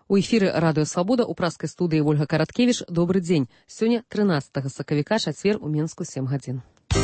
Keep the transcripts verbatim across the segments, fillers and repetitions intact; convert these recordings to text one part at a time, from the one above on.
У эфіры радыё Свабода ў праскай студыі Ольга Караткевіч. Добры дзень. Сёння трынаццатага сакавіка, чацвер, у Менску сем гадзін.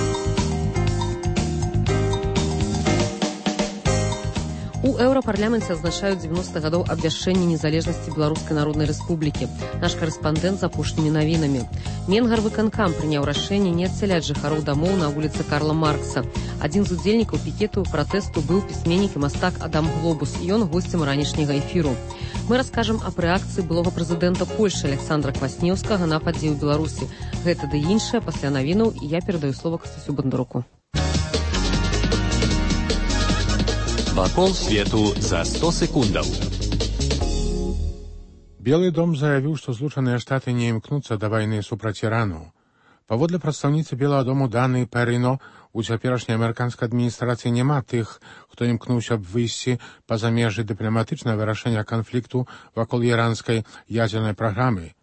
У еўрапарламенце адзначаюць дзевяноста гадоў абвяшчэння незалежнасці Беларускай Народнай Рэспублікі. Наш карэспандэнт з апошнімі навінамі. Менгарвыканкам прыняў рашэнне не адсяляць жыхароў дамоў на вуліцы Карла Маркса. Адзін з удзельнікаў пікету пратэсту быў пісьменнік і мастак Адам Глобус. Ён госцем ранішняга эфіру. Мы раскажам аб рэакцыі былога прэзідэнта Польшчы Александра Кваснеўскага на падзеі ў Беларусі. Гэта ды іншае пасля навінаў, і я перадаю слова Ксюсю Бондаруку. Вакол свету за сто секундаў. Белы дом заявіў, што Злучаныя Штаты не імкнуцца да вайны супраць Ірану. Паводле прадстаўніцы Белага дому Даны Періно, у цяперашняй амерыканскай адміністрацыі няма тых, хто імкнуўся б выйсці па-за межы дыпламатычнага вырашэння канфлікту вакол іранскай ядзернай праграмы.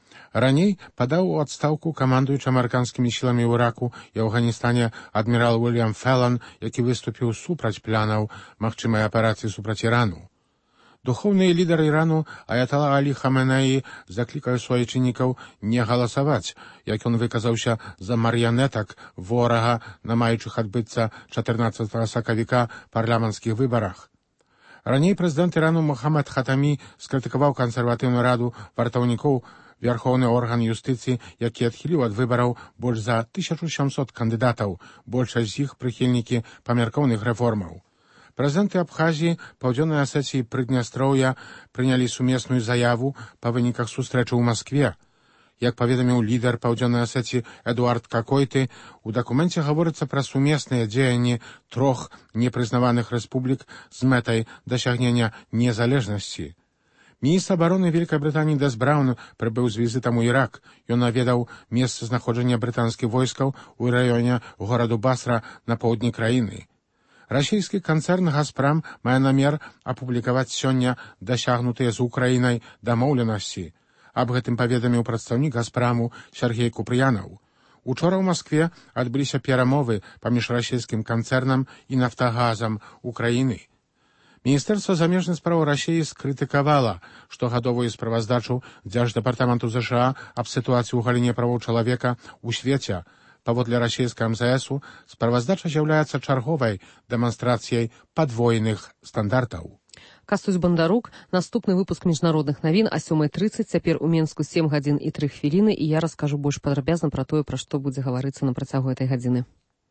Раней падаў у адстаўку камандуючы амерыканскімі сіламі ў Іраку і Афганістане адмірал Уільям Фелан, які выступіў супраць планаў магчымай аперацыі супраць Ірану. Духоўны лідар Ірану Аятала Алі Хаменеі заклікаў суайчыннікаў не галасаваць, як ён выказаўся, за мар'янетак ворага на маючых адбыцца чатырнаццатага сакавіка парламенцкіх выбарах. Раней прэзідэнт Ірану Мухаммад Хатамі скрытыкаваў кансерватыўную раду вартаўнікоў Вярхоўны орган юстыцыі, які адхіліў ад выбараў больш за тысячу сямсот кандыдатаў, большасць з іх прыхільнікі памяркоўных рэформаў. Прэзідэнты Абхазіі, Паўдзённай Асеціі і Прыднястроўя прынялі сумесную заяву па выніках сустрэчы ў Маскве. Як паведаміў лідар Паўдзённай Асеціі Эдуард Какойты, у дакуменце гаворыцца пра сумесныя дзеянні трох непрызнаваных рэспублік з мэтай дасягнення незалежнасці. Міністр абароны Вялікай Брытаніі Дэс Браўн прыбыў з візітам у Ірак. Ён наведаў месца знаходжання брытанскіх войскаў у раёне гораду Басра на поўдні краіны. Расійскі канцэрн «Газпрам» мае намер апублікаваць сёння дасягнутыя з Украінай дамоўленасці. Аб гэтым паведаміў прадстаўнік «Газпраму» Сергей Купрыянаў. Учора ў Маскве адбыліся перамовы паміж расійскім канцэрнам і «Нафтагазам» Украіны. Міністэрства замежных спраў Расіі скрытыкавала штогадовую справаздачу Дзярждэпартаменту ЗША аб сітуацыі ў галіне правоў чалавека ў свеце. Паводле расійскага эм зэ эсу справаздача з'яўляецца чарговай дэманстрацыяй падвойных стандартаў. Касусь Бондарук, наступны выпуск міжнародных навін а сёмай трыццаць, цяпер у Менску сем гадзін і тры хвіліны, і я раскажу больш падрабязна пра тое, пра што будзе гаварыцца на працягу гэтай гадзіны.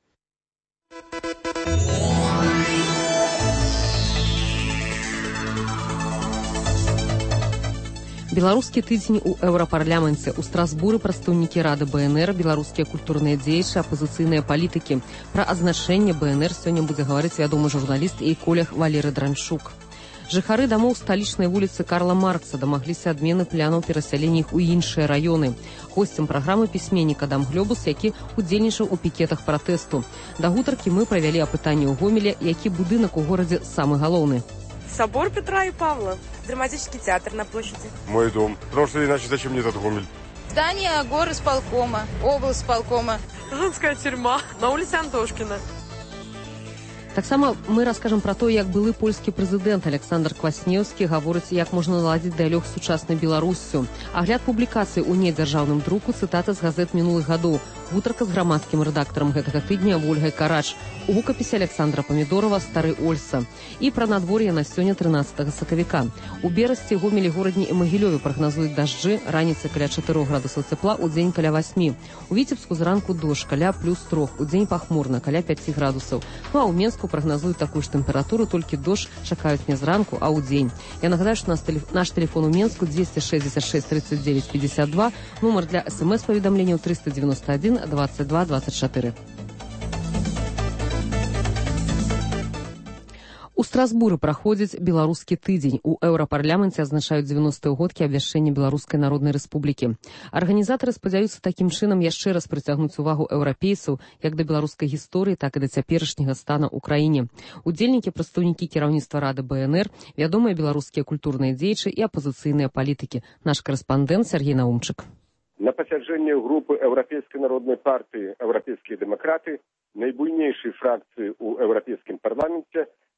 Беларускі тыдзень у еўрапарламенце. У Страсбуры прадстаўнікі рады бэ эн эр, беларускія культурныя дзеячы, апазіцыйныя палітыкі. Пра азначэнне бэ эн эр сёння будзе гаварыць вядомы журналіст і эколог Валерый Дранчук. Жыхары дамоў сталічнай вуліцы Карла Маркса дамагліся адмены планаў перасялення іх у іншыя раёны. Госцем праграмы пісьменнік Адам Глобус, які удзельнічаў у пікетах пратэсту. Да гутаркі мы правялі апытанне ў Гомеле, які будынак у горадзе самы галоўны. Собор Петра и Павла, драматический театр на площади. Мой дом, потому что иначе зачем мне этот Гомель? Здание горисполкома, облсполкома. Женская тюрьма на улице Антошкина. Таксама мы раскажам пра то, як былы польскі прэзідэнт Александр Кваснеўскі гаворыць, як можна наладзіць дыялог з сучаснай Беларуссю. Агляд публікацый у недзяржаўным друку, цытаты з газет мінулых гадоў. Гутарка з грамадскім рэдактарам гэтага тыдня Вольгай Карач. У гукапісе Александра Памідорова «Стары Ольса». І пра надвор'е на сёння трынаццатага сакавіка. У Берасці, Гомелі, Горадні і Магілёве прагназуюць дажджы, раніцай каля чатырох градусаў цепла, удзень каля васьмі. У Віцебску зранку дождж, каля плюс трох, удзень пахмурна, каля пяці градусаў. Ну а ў Менску прагназуюць такую ж тэмпературу, толькі дождж чакаюць не зранку, а ў дзень. Я нагадаю, што наш тэлефон у Менску дзвесце шэсцьдзесят шэсць тридцать девять пятьдесят два, нумар для смс-паведамленняў триста девяносто один двадцать два двадцать четыре. У Страсбуры праходзіць беларускі тыдзень. У еўрапарламенце адзначаюць дзевяностыя ўгодкі абвяшчэння Беларускай Народнай Рэспублікі. Арганізатары спадзяюцца такім чынам яшчэ раз прыцягнуць увагу еўрапейцаў як да беларускай гісторыі, так і да цяперашняга стана ў краіне. Удзельнікі прадстаўнікі кіраўніцтва рады бэ эн эр, вядомыя беларускія культурныя дзеячы і апазіцыйныя палітыкі. Наш карэспандэнт Сергей Наумчык. На пасяджэнні групы Еўрапейскай народнай партыі «Еўрапейскія дэмакраты», найбуйнейшай фракцыі ў еўрапейскім парламенце, депутат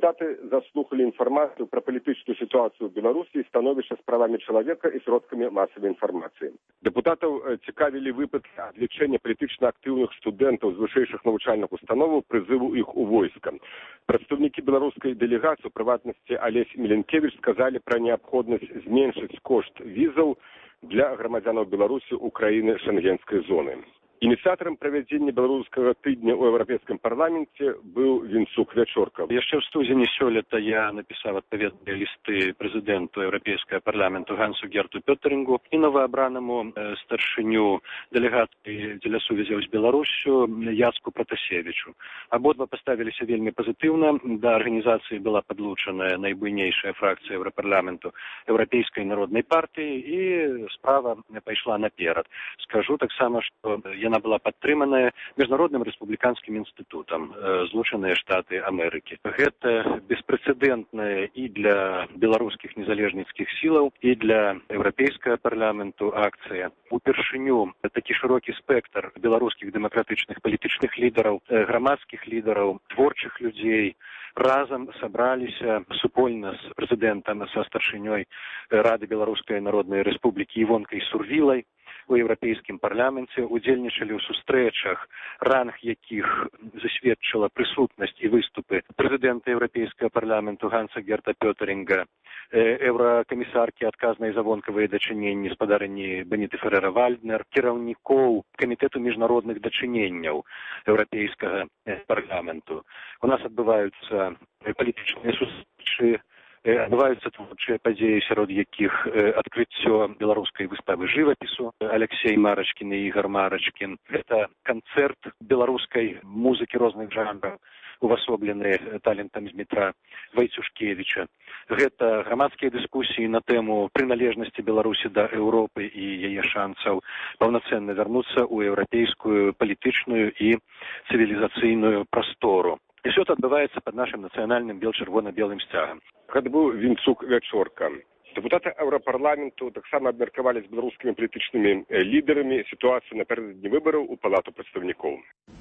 Депутаты заслухали информацию про политическую ситуацию в Беларуси и становище с правами человека и сродками массовой информации. Депутатов цікавили выпадки отвлечения политично активных студентов из высших навчальных установ, призыву их у войска. Представники белорусской делегации, в приватности Олесь Миленкевич, сказали про необходимость зменшить кошт визов для громадянов Беларуси, Украины, Шенгенской зоны. Ініцыятарам правядзення беларускага тыдня ў еўрапейскім парламенце быў Вінцук Вячорка. Яшчэ ў студзені сёлета я напісаў адпаведныя лісты прэзідэнту еўрапейскага парламенту Гансу Герту Пётэрінгу і новаабранаму э, старшыню дэлегацыі дзеля сувязяў з Беларуссю Яцку Пратасевічу. Абодва паставіліся вельмі пазітыўна. Да арганізацыі была падлучаная найбуйнейшая фракцыя еўрапарламенту Еўрапейскай народнай партыі і справа пайшла наперад. Скажу таксама, што яна была падтрыманая міжнародным рэспубліканскім інстытутам Злучаныя Штаты Амерыкі. Гэта беспрэцэдэнтная і для беларускіх незалежніцкіх сілаў, і для еўрапейскага парламенту акцыя. Упершыню такі шырокі спектр беларускіх дэмакратычных палітычных лідараў, грамадскіх лідараў, творчых людзей разам сабраліся супольна з прэзідэнтам, са старшынёй Рады Беларускай Народнай Рэспублікі Івонкай Сурвілай у еўрапейскім парламенце, удзельнічалі ў сустрэчах, ранг якіх засведчыла прысутнасць і выступы прэзідэнта еўрапейскага парламенту Ганса Герта Пётэрінга, еўракамісаркі адказнай за вонкавыя дачыненні спадарыні Беніты Ферэра-Вальднер, кіраўнікоў камітэту міжнародных дачыненняў еўрапейскага парламенту. У нас адбываюцца палітычныя сустрэчы, адбываюцца творчыя падзеі, сярод якіх адкрыццё беларускай выставы жывапісу Алексей Марачкін і Ігор Марачкін. Гэта канцэрт беларускай музыкі розных жанраў, увасоблены талентам Дмітра Вайцюшкевіча. Гэта грамадскія дыскусіі на тэму прыналежнасці Беларусі да Еўропы і яе шансаў паўнацэнна вярнуцца ў еўрапейскую палітычную і цывілізацыйную прастору. І ўсё это адбываецца пад нашым нацыянальным бел-чырвона-белым сцягам. Гэта быў Вінцук Вячорка. Депутаты Еўрапарламенту таксама абмеркавалі з беларускімі палітычнымі лідарамі сітуацыю напярэдадні выбараў у Палату прадстаўнікоў.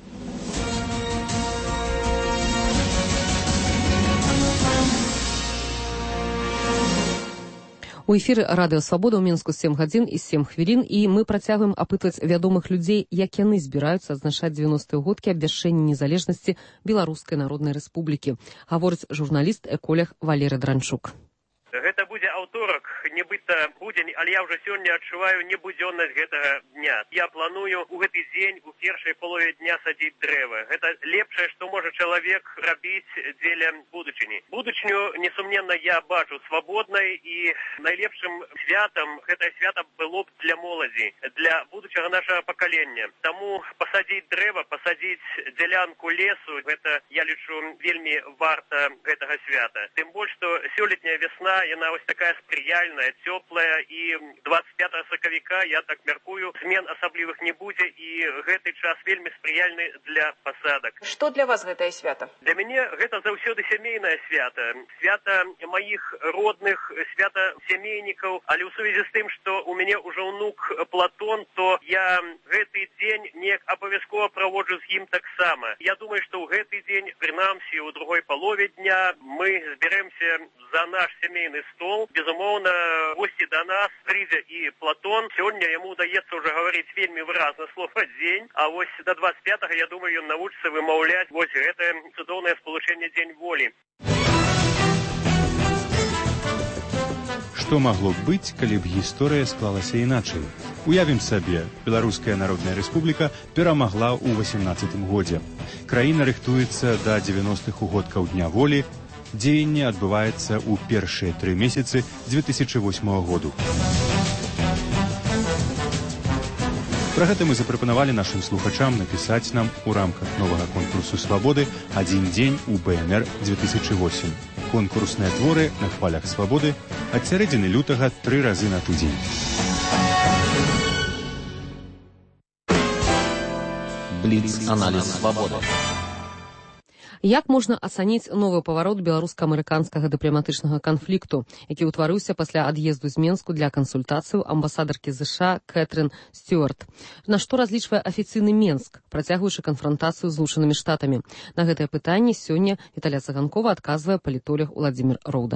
У эфіры Радыё Свабода ў Мінску сем гадзін і сем хвілін, і мы працягваем апытваць вядомых людзей, як яны збіраюцца адзначаць дзевяностыя годкі абвяшчэння незалежнасці Беларускай Народнай Рэспублікі. Гаворыць журналіст, эколог Валерый Дранчук. Гэта будзе аўторак, нібыта будзень, але я ўжо сёння адчуваю небудзённасць гэтага дня. Я планую ў гэты дзень у першай палове дня садзіць дрэвы. Гэта лепшае, што можа чалавек рабіць дзеля будучыні. Будучыню, несумненна, я бачу свабоднай, і найлепшым святам гэтае свята было б для моладзі, для будучага нашага пакалення. Таму пасадзіць дрэва, пасадзіць дзялянку лесу, гэта, я лічу, вельмі варта гэтага свята. Тым больш, што сёлетняя вясна, яна ось такая спрыяльная, цёплая, і двадцать пятага сакавіка, я так мяркую, змен асаблівых не будзе, і гэты час вельмі спрыяльны для пасадак. Што для вас гэтае свята? Для мяне гэта заўсёды сямейнае свята. Свята маіх родных, свята сямейнікаў, але ў сувязі з тым, што у мяне ўжо ўнук Платон, то я гэты дзень неяк абавязкова праводжу з ім таксама. Я думаю, што ў гэты дзень, прынамсі, у другой палове дня мы збярэмся за наш сямейны стол. Безумоўна, госці да нас прыйдзе і Платон. Сёння яму удаецца ўжо гаварыць вельмі выразна слова дзень, а вось да двадцать пятага, я думаю, ён навучыцца вымаўляць вось гэтае цудоўнае спалучэнне дзень волі. Што магло б быць, калі б гісторыя склалася іначай? Уявім сабе, Беларуская Народная Рэспубліка перамагла ў васемнаццатым годзе. Краіна рыхтуецца да дзевяностых угодкаў Дня волі. Дзеянне адбываецца ў першыя тры месяцы дзве тысячы восьмага году. Пра гэта мы запрапанавалі нашым слухачам напісаць нам у рамках новага конкурсу «Свабоды» «Адзін дзень у бэ эн эр две тысячи восемь». Конкурсныя творы на хвалях «Свабоды» ад сярэдзіны лютага тры разы на тыдзень. Бліц-аналіз «Свабоды». Як можна ацаніць новы паварот беларуска-амерыканскага дыпламатычнага канфлікту, які ўтварыўся пасля ад'езду з Менску для кансультацыяў амбасадаркі ЗША Кэтрин Стюарт? На што разлічвае афіцыйны Менск, працягваючы канфрантацыю з Злучанымі Штатамі? На гэтае пытанне сёння Віталія Цыганкова адказвае палітолог Уладзімір Роўда.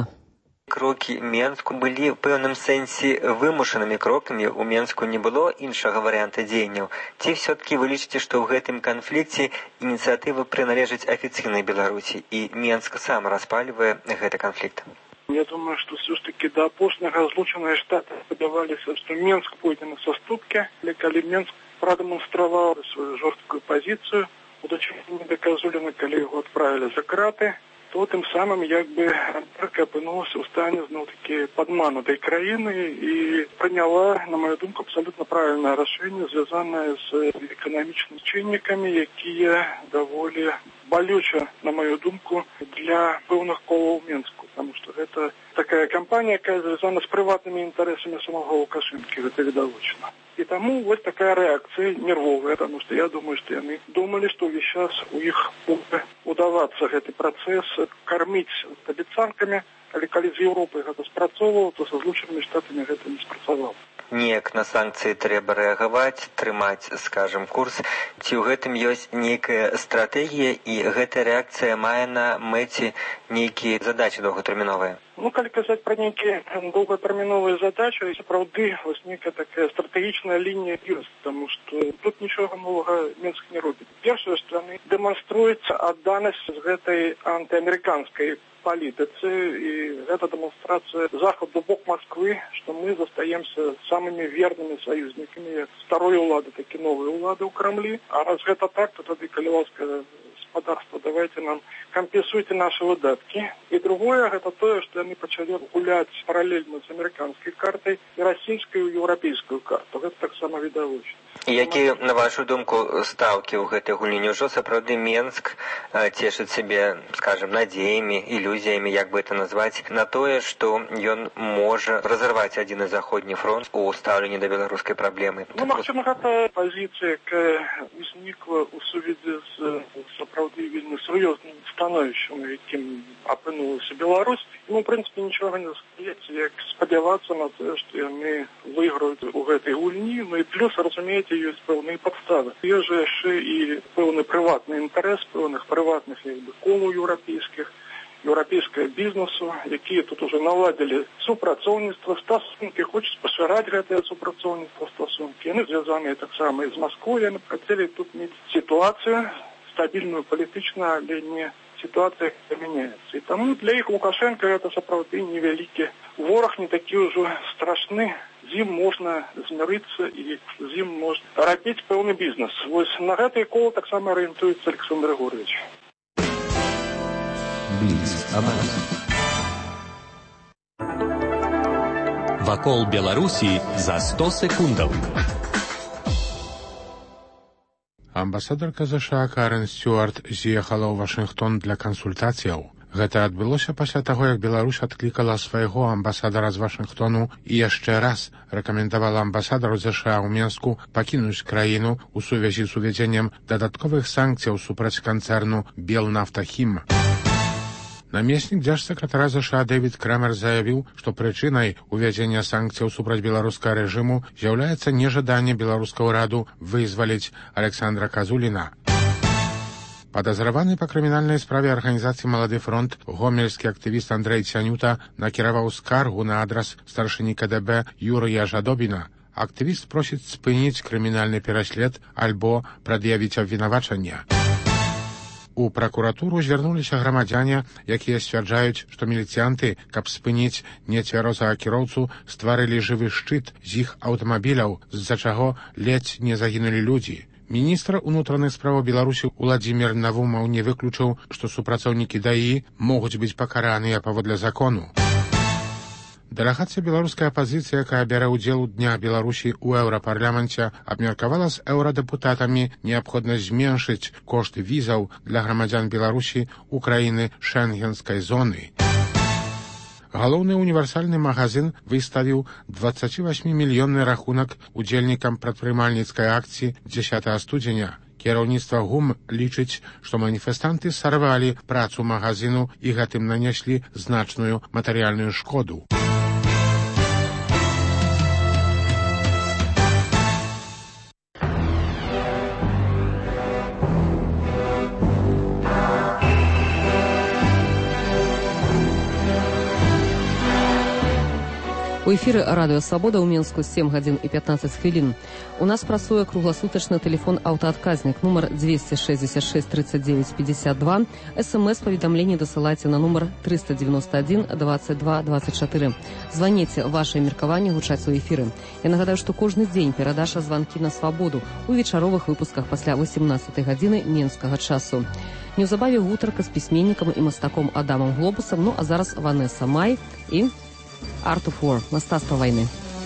Крокі Менску былі ў пэўным сэнсе вымушанымі крокамі. У Менску не было іншага варыянта дзеянняў. Ці ўсё-такі вы лічыце, што ў гэтым канфлікце ініцыятыва прыналежыць афіцыйнай Беларусі і Менск сам распальвае гэты канфлікт? Я думаю, што ўсё-такі да апошняга Злучаныя Штаты спадзяваліся, што Менск пойдзе на саступкі, але калі Менск прадэманстраваў сваю жорсткую пазіцыю, у дачыненні да Казуліна, калі яго адправілі за краты, то тым самым як бы Амерыка апынулася ў стане зноў-такі падманутай краіны і прыняла, на маю думку, абсалютна правільнае рашэнне, звязанае з эканамічнымі чыннікамі, якія даволі балюча, на маю думку, для пэўных колаў Менску, потому што гэта такая кампанія, якая звязана з прыватнымі інтарэсамі самого Лукашэнкі, гэта відавочна. І таму вось такая рэакцыя нервовая, потому што я думаю, што яны думалі, што ўвесь час у іх будзе удавацца гэты працэс карміць абяцанкамі, але калі з Еўропай гэта спрацоўвала, то са Злучанымі Штатамі гэта не спрацавала. Неяк на санкцыі трэба рэагаваць, трымаць, скажем, курс. Ці ў гэтым ёсць нейкая стратэгія і гэтая рэакцыя мае на мэце нейкія задачы доўгатэрміновыя? Ну, калі казаць пра нейкія доўгатэрміновыя задачы, сапраўды вось нейкая такая стратэгічная лінія ёсць, таму што тут нічога новага Менск не робіць. Першае, што яны дэманструюць адданасць з гэтай антыамерыканскай палітыцы, і гэта дэманстрацыя захаду бок Масквы, што мы застаемся самымі вернымі саюзнікамі як старой улады, так і новай улады ў Крамлі. А раз гэта так, то тады, калі ласка гаспадарства, давайте нам кампенсуйте наши выдаткі. І другое, гэта тое, што яны пачалі гуляць паралельна з амерыканскай картай і расійскую еўрапейскую карту. Гэта таксама відавочна. Якія, на вашу думку, стаўкі ў гэтай гульні? Няўжо сапраўды Менск цешыць сябе, скажем, надзеямі, ілюзіямі, як бы это назваць, на тое, што ён можа разарваць адзіны заходні фронт у стаўленні да беларускай праблемы? Ну, магчыма, гэта пазіцыя, якая узнікла ў сувязі з сапраўды вельмі сур'ёзным становішчам, якім апынулася Беларусь. Ну, в прынцыпе, нічога не застаецца, як спадзявацца на тое, што яны выйграюць у гэтай гульні. Ну і плюс, разумееце, ёсць пэўныя падставы. Ёсць жа яшчэ і пэўны прыватны інтарэс пэўных прыватных як бы колаў еўрапейскіх, еўрапейскага бізнесу, якія тут уже наладзілі супрацоўніцтва, стасункі, хочуць пашыраць гэтае супрацоўніцтва, стасункі. Яны звязаныя таксама і з Масквой, яны хацелі тут мець сітуацыю стабільную палітычна, але не сітуацыя мяняецца. І таму для іх Лукашенко гэта сапраўды невялікі вораг, не такі ўжо страшны. З ім можна змірыцца і з ім можна рабіць пэўны бізнес. Вось на гэтай колу таксама арыентуецца Александр Григорьевич. Вакол Беларусі за сто секундаў. Амбасадарка ЗША Кэтрин Стюарт з'ехала ў Вашынгтон для кансультацыяў. Гэта адбылося пасля таго, як Беларусь адклікала свайго амбасадара з Вашынгтону і яшчэ раз рэкамендавала амбасадару ЗША ў Менску пакінуць краіну ў сувязі з увядзеннем дадатковых санкцыяў супраць канцэрну «Белнафтахім». Намеснік дзяржсакратара ЗША Дэвід Крэмер заявіў, што прычынай увядзення санкцыяў супраць беларускага рэжыму з'яўляецца нежаданне беларускага ўраду вызваліць Александра Казуліна. Падазраваны па крымінальнай справе арганізацыі «Малады фронт» гомельскі актывіст Андрэй Цянюта накіраваў скаргу на адрас старшыні КДБ Юрыя Жадобіна. Актывіст просіць спыніць крымінальны пераслед альбо прад'явіць абвінавачанне. У пракуратуру звярнуліся грамадзяне, якія сцвярджаюць, што міліцыянты, каб спыніць нецвярозага кіроўцу, стварылі жывы шчыт з іх аўтамабіляў, з-за чаго ледзь не загінулі людзі. Міністр унутраных справаў Беларусі Уладзімір Навумаў не выключыў, што супрацоўнікі ДАІ могуць быць пакараныя паводле закону. Дэлегацыя беларускай апазіцыі, якая бярэ ўдзел у днях Беларусі ў еўрапарламенце, абмеркавала з еўрадэпутатамі неабходнасць зменшыць кошт візаў для грамадзян Беларусі ў краіны шэнгенскай зоны. Галоўны універсальны магазин выставіў дваццацівасьмімільённы рахунак удзельнікам прадпрымальніцкай акцыі дзесятага студзеня. Кіраўніцтва ГУМ лічыць, што маніфестанты сарвалі працу магазіну і гэтым нанеслі значную матэрыяльную шкоду. У эфіры радыё «Свабода» ў Менску сем гадзін і пятнаццаць хвілін. У нас працуе кругласутачны тэлефон аўтаадказнік нумар двести шестьдесят шесть тридцать девять пятьдесят два. СМС-паведамленні дасылайце на нумар триста девяносто один двадцать два двадцать четыре. Званіце, вашыя меркаванні гучаць у эфіры. Я нагадаю, што кожны дзень перадача званкі на «Свабоду» у вечаровых выпусках пасля восемнадцатай гадзіны менскага часу. Неўзабаве гутарка з пісьменнікам і мастаком Адамам Глобусам, ну а зараз Ванесса Май і Art of War, мастацтва вайны.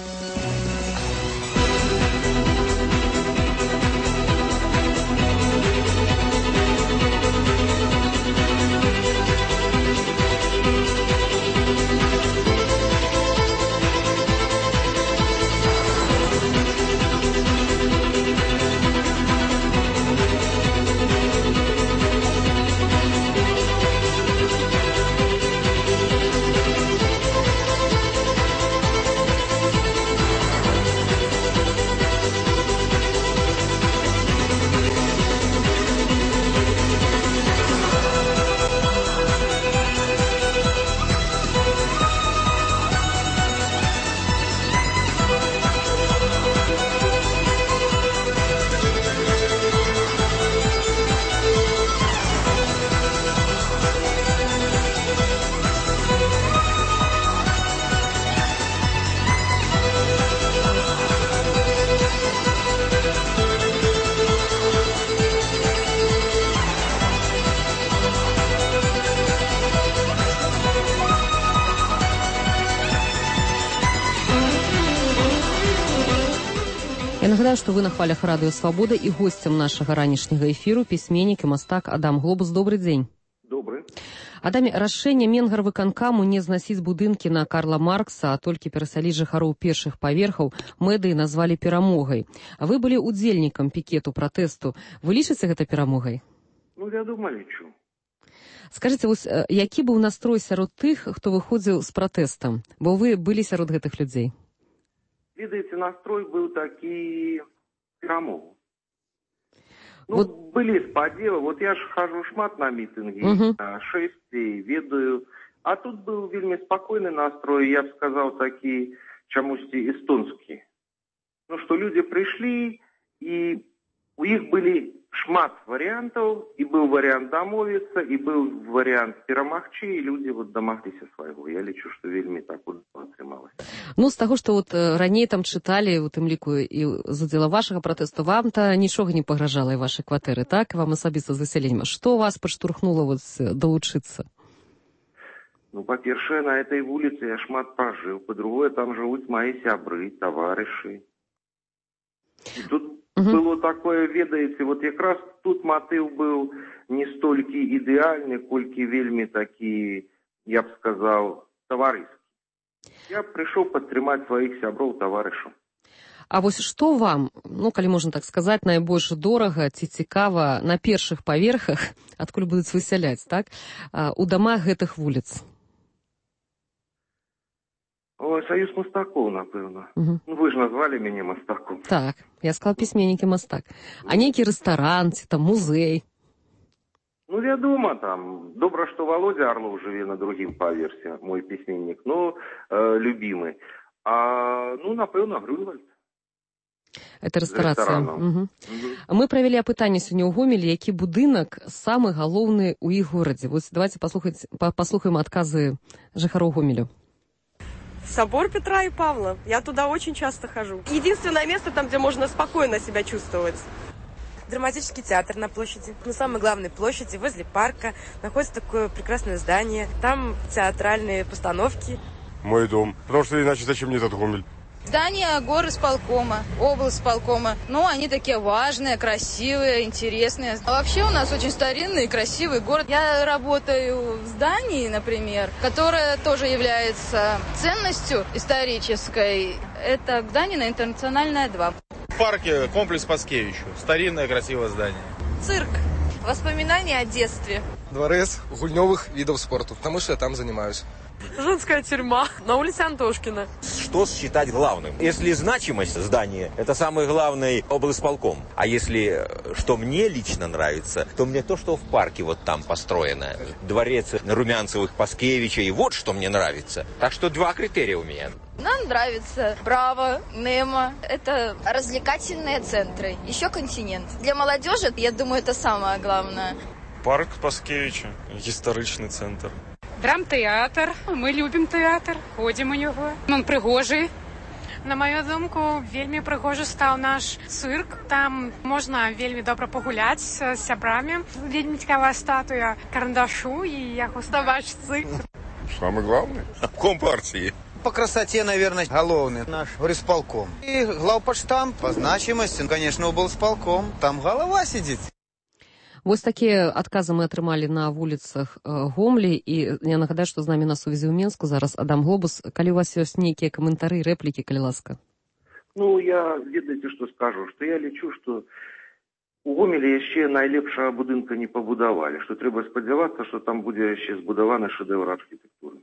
Я нагадаю, што вы на хвалях радыё «Свабода» і госцем нашага ранішняга эфіру пісьменнік і мастак Адам Глобус. Добры дзень. Добры. Адаме, рашэнне Менгарвыканкаму не знасіць будынкі на Карла Маркса, а толькі перасяліць жыхароў першых паверхаў мэдыі назвалі перамогай. А вы былі удзельнікам пікету пратэсту. Вы лічыце гэта перамогай? Ну, вядома, лічу. Скажыце, вось, які быў настрой сярод тых, хто выходзіў з пратэстам? Бо вы былі сярод гэтых людзей. Ведаеце, настрой быў такі перамогу. Ну, вот... былі спадзевы. Вот я ж хожу шмат на мітынгі, угу. на шэсці, ведаю. А тут быў вельмі спакойны настрой, я б сказаў, такі чамусьці эстонскі. Ну, што людзі прыйшлі, і у іх былі шмат варыянтаў, і быў варыянт дамовіцца, і быў варыянт перамагчы, і людзі вот дамагліся свайго. Я лічу, што вельмі так атрымалася. Ну, з таго, што вот раней там чыталі, у тым ліку і з удзела вашага пратэсту, вам-то нічога не пагражала і вашай кватэры, так? Вам асабіста з засяленнем. Што вас падштурхнула вот далучыцца? Ну, па-першае, на этой вуліцы я шмат пажыў. Па-другое, там жывуць мои сябры, таварышы. І тут Uh-huh. было такое, ведаеце, вот якраз тут матыў быў не столькі ідэальны, колькі вельмі такі, я б сказаў, таварыскі. Я прыйшоў падтрымаць сваіх сяброў, таварышаў. А вось што вам, ну, калі можна так сказаць, найбольш дорага ці цікава на першых паверхах, адкуль будуць высяляць, так, у дамах гэтых вуліц? Ой, саюз мастакоў, напэўна. Угу. Ну, вы ж назвалі мяне мастаком. Так, я сказал пісьменнік і мастак. А нейкі рэстаран, ці там музей? Ну, вядома, там. Добра, што Володя Орлов жыве на другім паверсе, мой пісьменнік, ну, э, любімы. А, ну, напэўна, Грюнвальд. Это рэстарацыя. Угу. Угу. Мы правялі апытанне сёння ў Гомелі, які будынак самы галоўны ў іх горадзе. Вось давайте паслухаем адказы жыхароў Гомелю. Собор Петра и Павла. Я туда очень часто хожу. Единственное место там, где можно спокойно себя чувствовать. Драматический театр на площади. На самой главной площади, возле парка, находится такое прекрасное здание. Там театральные постановки. Мой дом. Потому что иначе зачем мне этот Гомель? Здания горисполкома, облсполкома. Ну, они такие важные, красивые, интересные. А вообще у нас очень старинный и красивый город. Я работаю в здании, например, которое тоже является ценностью исторической. Это здание на Интернациональная два. В парке комплекс Паскевичу. Старинное красивое здание. Цирк. Воспоминания о детстве. Дворец гульневых видов спорта, потому что я там занимаюсь. Женская тюрьма на улице Антошкина. Что считать главным? Если значимость здания, это самый главный облсполком. А если, что мне лично нравится, то мне то, что в парке вот там построено. Дворец Румянцевых, Паскевича, и вот что мне нравится. Так что два критерия у меня. Нам нравится Браво, Немо. Это развлекательные центры. Еще континент. Для молодежи, я думаю, это самое главное. Парк Паскевича, историчный центр. Драмтэатр. Мы любім тэатр, ходзім у него. Он прыгожы. На мою думку, вельмі прыгожы стаў наш цырк. Там можна вельмі добра пагуляць з сябрамі. Вельмі цікавая статуя карандашу і яго ставачцы. Самый главный? Обком партии. По красоте, наверное, головный наш горисполком. И главпочтамт по значимости, конечно, облсполком. Там голова сидит. Вось такія адказы мы атрымалі на вуліцах Гомлі, і я нагадаю, што з намі на сувязі ў Менску зараз Адам Глобус. Калі у вас ёсць нейкія каментары, рэплікі, калі ласка. Ну, я, ведаеце, што скажу, што я лічу, што у Гомелі яшчэ найлепшага будынка не пабудавалі, што трэба спадзявацца, што там будзе яшчэ збудаваны шэдэўр архітэктуры.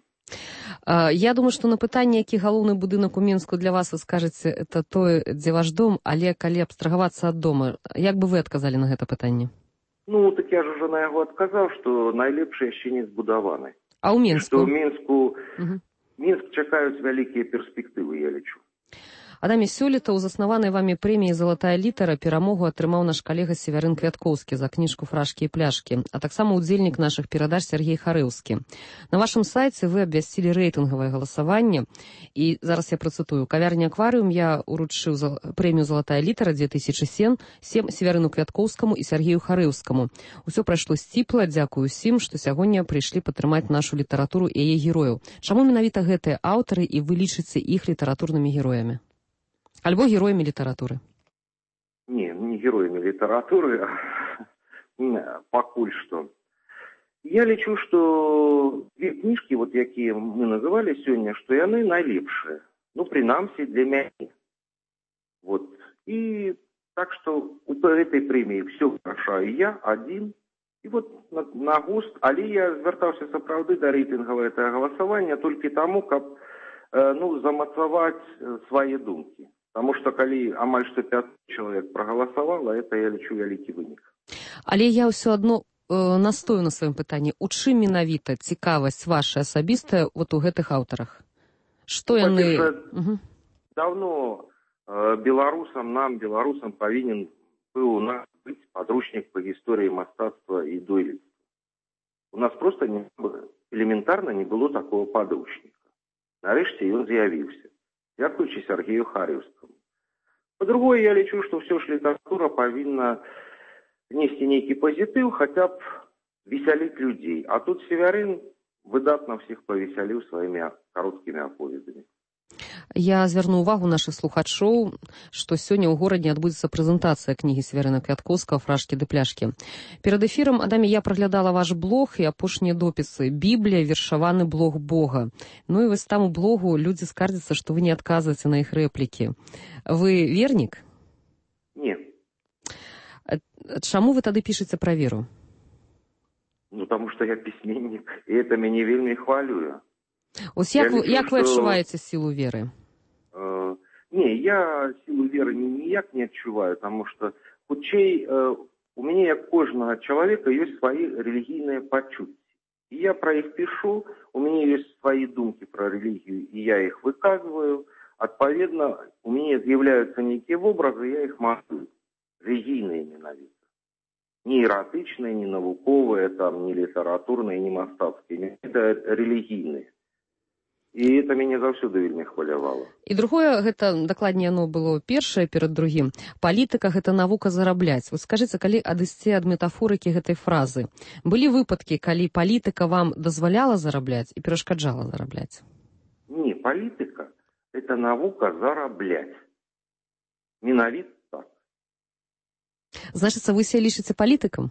Я думаю, што на пытанне, які галоўны будынак у Менску для вас, вы скажаце, это той, дзе ваш дом, але калі абстрагавацца ад дома, як бы вы адказалі на гэта пытанне? Ну, так я ж уже на яго адказаў, што найлепшы яшчэ не збудаваны. А ў Менску? Што ў Менску... Угу. Мінск чакаюць вялікія перспектывы, я лічу. Адаме, сёлета ў заснаванай вамі прэміі «Залатая літара» перамогу атрымаў наш калега Севярын Квяткоўскі за кніжку «Фражкі і пляшкі», а таксама ўдзельнік нашых перадач Сергей Харэўскі. На вашым сайце вы абвясцілі рэйтынгавае галасаванне, і зараз я працытую. Кавярня «Акварыум» я уручыў за прэмію «Залатая літара» две тысячи сем Севярыну Квяткоўскаму і Сергею Харэўскаму. Усё прайшло сціпла, дзякую ўсім, што сягоння прыйшлі падтрымаць нашу літаратуру і яе герояў. Чаму менавіта гэтыя аўтары і вы лічыце іх літаратурнымі героямі? Альбо героями літаратуры? Не, не героями літаратуры, а пакуль што. Я лічу, што две кніжкі, вот, якія мы называлі сёння, што яны найлепшыя. Ну, прынамсі, для мяне. Вот. І так што у этой прэміі все вырашаю я один. І вот на, на густ, але я звяртаўся сапраўды да рэйтынгавага гэтага галасавання толькі таму, каб э, ну, замацаваць свае думкі. Потому что, калі амаль што пяць чалавек прагаласавала, это, я лічу, вялікі вынік. Але я ўсё адно э, настою на сваім пытанні. У чым менавіта цікавасць ваша асабістая вот у гэтых аўтарах? Што яны... Угу. Давно э, беларусам, нам, беларусам, павінен быў у нас быць падручнік па гісторыі мастацтва і дойлідства. У нас проста не, элементарна не было такого падручніка. Нарэшце ён з'явіўся. Дзякуючы Сергею Харэўскаму. По-другое, я лічу, што ўсё ж літаратура павінна несці нейкі пазітыў, хаця б весяліць людзей. А тут Севярын выдатна всіх павесяліў сваімі кароткімі аповедамі. Я звярну ўвагу нашых слухачоў, што сёння ў горадзе адбудзецца прэзентацыя кнігі Севярына Квяткоўскага «Фражкі ды пляшкі». Перад эфірам, Адаме, я праглядала ваш блог і апошнія допісы. Біблія, вершаваны блог Бога. Ну і вось там у блогу людзі скардзяцца, што вы не адказваеце на іх рэплікі. Вы вернік? Не. Чаму вы тады пішаце пра веру? Ну, таму што я пісьменнік, і это мяне вельмі хвалюе. Ось як, лічу, як вы адчуваеце сілу веры? Э, не, я сілу веры ніяк не адчуваю, таму што хутчэй э, у мяне, як кожнага чалавека, ёсць свае рэлігійныя пачуцці. І я пра іх пішу, у мяне ёсць свае думкі пра рэлігію, і я іх выказваю. Адпаведна, у мяне з'яўляюцца нейкія вобразы, я іх малюю. Рэлігійныя менавіта. Не эратычныя, не навуковыя, там, не літаратурныя, не мастацкія. Это рэлігійныя. І это мяне заўсёды вельмі хвалявала. І другое, гэта, дакладней, оно было першае перад другім. Палітыка – гэта навука зарабляць. Вот скажыце, калі адысці ад метафорыкі гэтай фразы, былі выпадкі, калі палітыка вам дазваляла зарабляць і перашкаджала зарабляць? Не, палітыка – это навука зарабляць. Менавіта так. Значыцца, вы сябе лічыце палітыкам?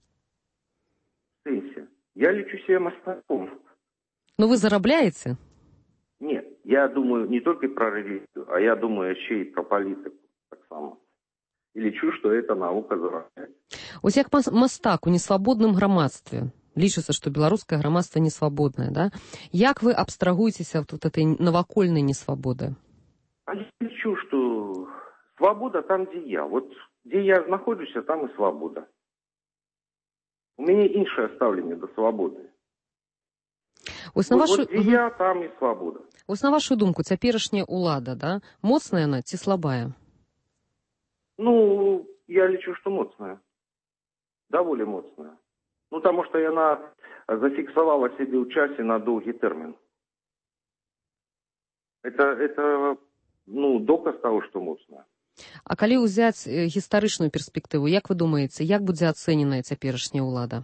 В сэнсе. Я лічу сябе мастаком. Ну вы зарабляеце? Нет, я думаю не только про религию, а я думаю еще и про политику так само. и лічу, што эта навука зарабляе. Ось як мастак у несвабодным грамадстве, лічыцца, што беларускае грамадства несвабоднае, да? Як вы абстрагуецеся от этой навакольнай несвабоды? А я лічу, што свабода там, дзе я. Вот дзе я знаходжуся, там і свабода. У мяне іншае стаўленне да свабоды. Ось на вашу... Вот дзе я, там і свабода. Ось на вашу думку, цяперашняя ўлада, да? Моцная она ці слабая? Ну, я лічу, што моцная. Даволі моцная. Ну, таму што яна зафіксавала сябе ў часе на доўгі тэрмін. Это, это ну, доказ таго, што моцная. А калі ўзяць гістарычную перспектыву, як вы думаеце, як будзе ацэненая цяперашняя ўлада?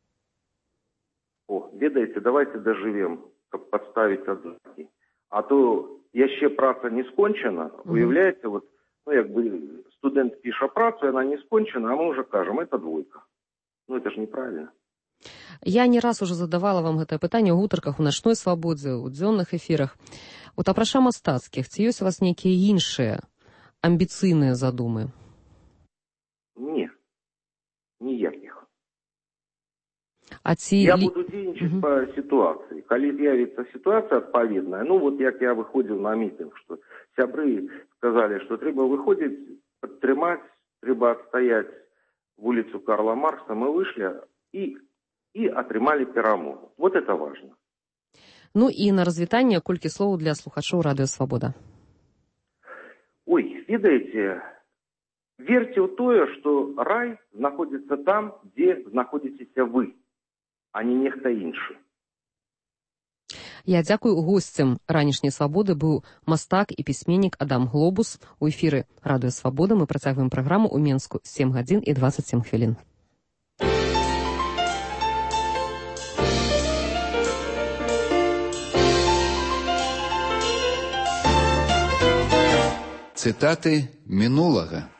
О, ведаеце, давайте дажывем, каб падставіць адзнакі. А то яшчэ праца не скончана, уяўляеце, вот, ну, як бы студэнт піша працу, яна не скончана, а мы ўжо кажам, это двойка. Ну, это ж неправильно. Я не раз уже задавала вам гэтае пытанне ў гутарках, у начной свабодзе, у дзённых эфірах. Вот апрача мастацкіх, ці ёсць у вас нейкія іншыя амбіцыйныя задумы? Не, ніякіх. А ці... Я буду дзейнічаць угу. по сітуацыі. Калі з'явіцца сітуацыя адпаведная, ну вот як я выходзіў на мітынг, што сябры сказалі, што трэба выходзіць, падтрымаць, трэба адстаяць вуліцу Карла Маркса, мы выйшлі і, і атрымалі перамогу. Вот это важно. Ну і на развітанне колькі слоў для слухачоў Радыё Свабода. Ой, ведаеце, верьте ў тое, што рай знаходзіцца там, дзе знаходзіцеся вы, а не нехта іншы. Я дзякую госцям ранішняй свабоды быў мастак і пісьменнік Адам Глобус. У эфіры Радыё Свабода мы працягваем праграму ў Менску сем гадзін і дваццаць сем хвілін. Цытаты мінулага.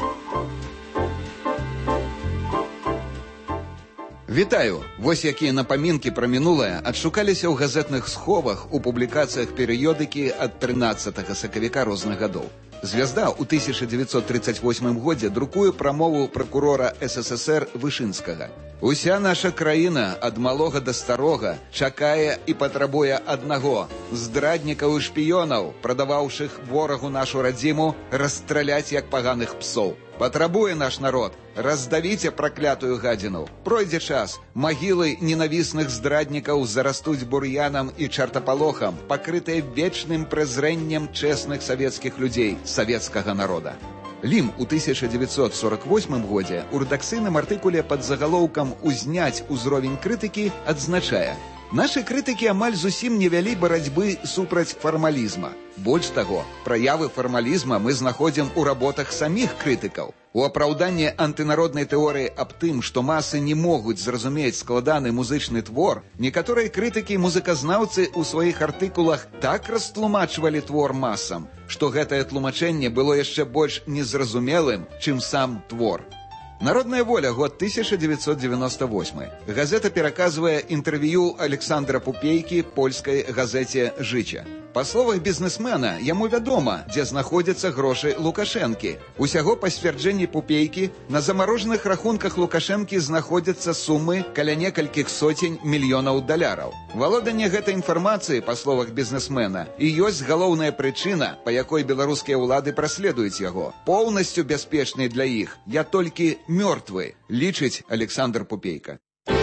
Вітаю! Вось якія напамінкі пра мінулае адшукаліся ў газетных сховах у публікацыях перыёдыкі ад трынаццатага сакавіка розных гадоў. «Звязда» ў тысяча дзевяцьсот трыццаць восьмым годзе друкуе прамову пракурора эс эс эс эр Вышынскага. «Уся наша краіна ад малога да старога чакае і патрабуе аднаго – здраднікаў і шпіёнаў, прадаваўшых ворагу нашу радзіму, расстраляць як паганых псоў. Патрабуе наш народ, раздавіце праклятую гадзіну. Пройдзе час, магілы ненавісных здраднікаў зарастуць бур'янам і чартапалохам, пакрытыя вечным прэзрэннем чэсных савецкіх людзей, савецкага народа». Лім у тысяча дзевяцьсот сорок восьмым годзе у рэдакцыйным артыкуле пад загалоўкам «Узняць узровень крытыкі» адзначае: «Нашы крытыкі амаль зусім не вялі барацьбы супраць фармалізма. Больш таго, праявы фармалізма мы знаходзім у работах саміх крытыкаў. У апраўданні антынароднай тэорыі аб тым, што масы не могуць зразумець складаны музычны твор, некаторыя крытыкі і музыказнаўцы ў сваіх артыкулах так растлумачвалі твор масам, што гэтае тлумачэнне было яшчэ больш незразумелым, чым сам твор». «Народная воля», год тысяча дзевяцьсот девяносто восьмы. Газета пераказвае інтэрв'ю Александра Пупейкі польскай газеце «Жыча». Па словах бізнесмена, яму вядома, дзе знаходзяцца грошы Лукашэнкі. Усяго па сцвярджэнні Пупейкі на замарожаных рахунках Лукашэнкі знаходзяцца сумы каля некалькіх соцень мільёнаў даляраў. Валоданне гэтай інфармацыі, па словах бізнесмена, і ёсць галоўная прычына, па якой беларускія ўлады праследуюць яго. Поўнасцю бяспечны для іх я толькі мёртвы, лічыць Александр Пупейка.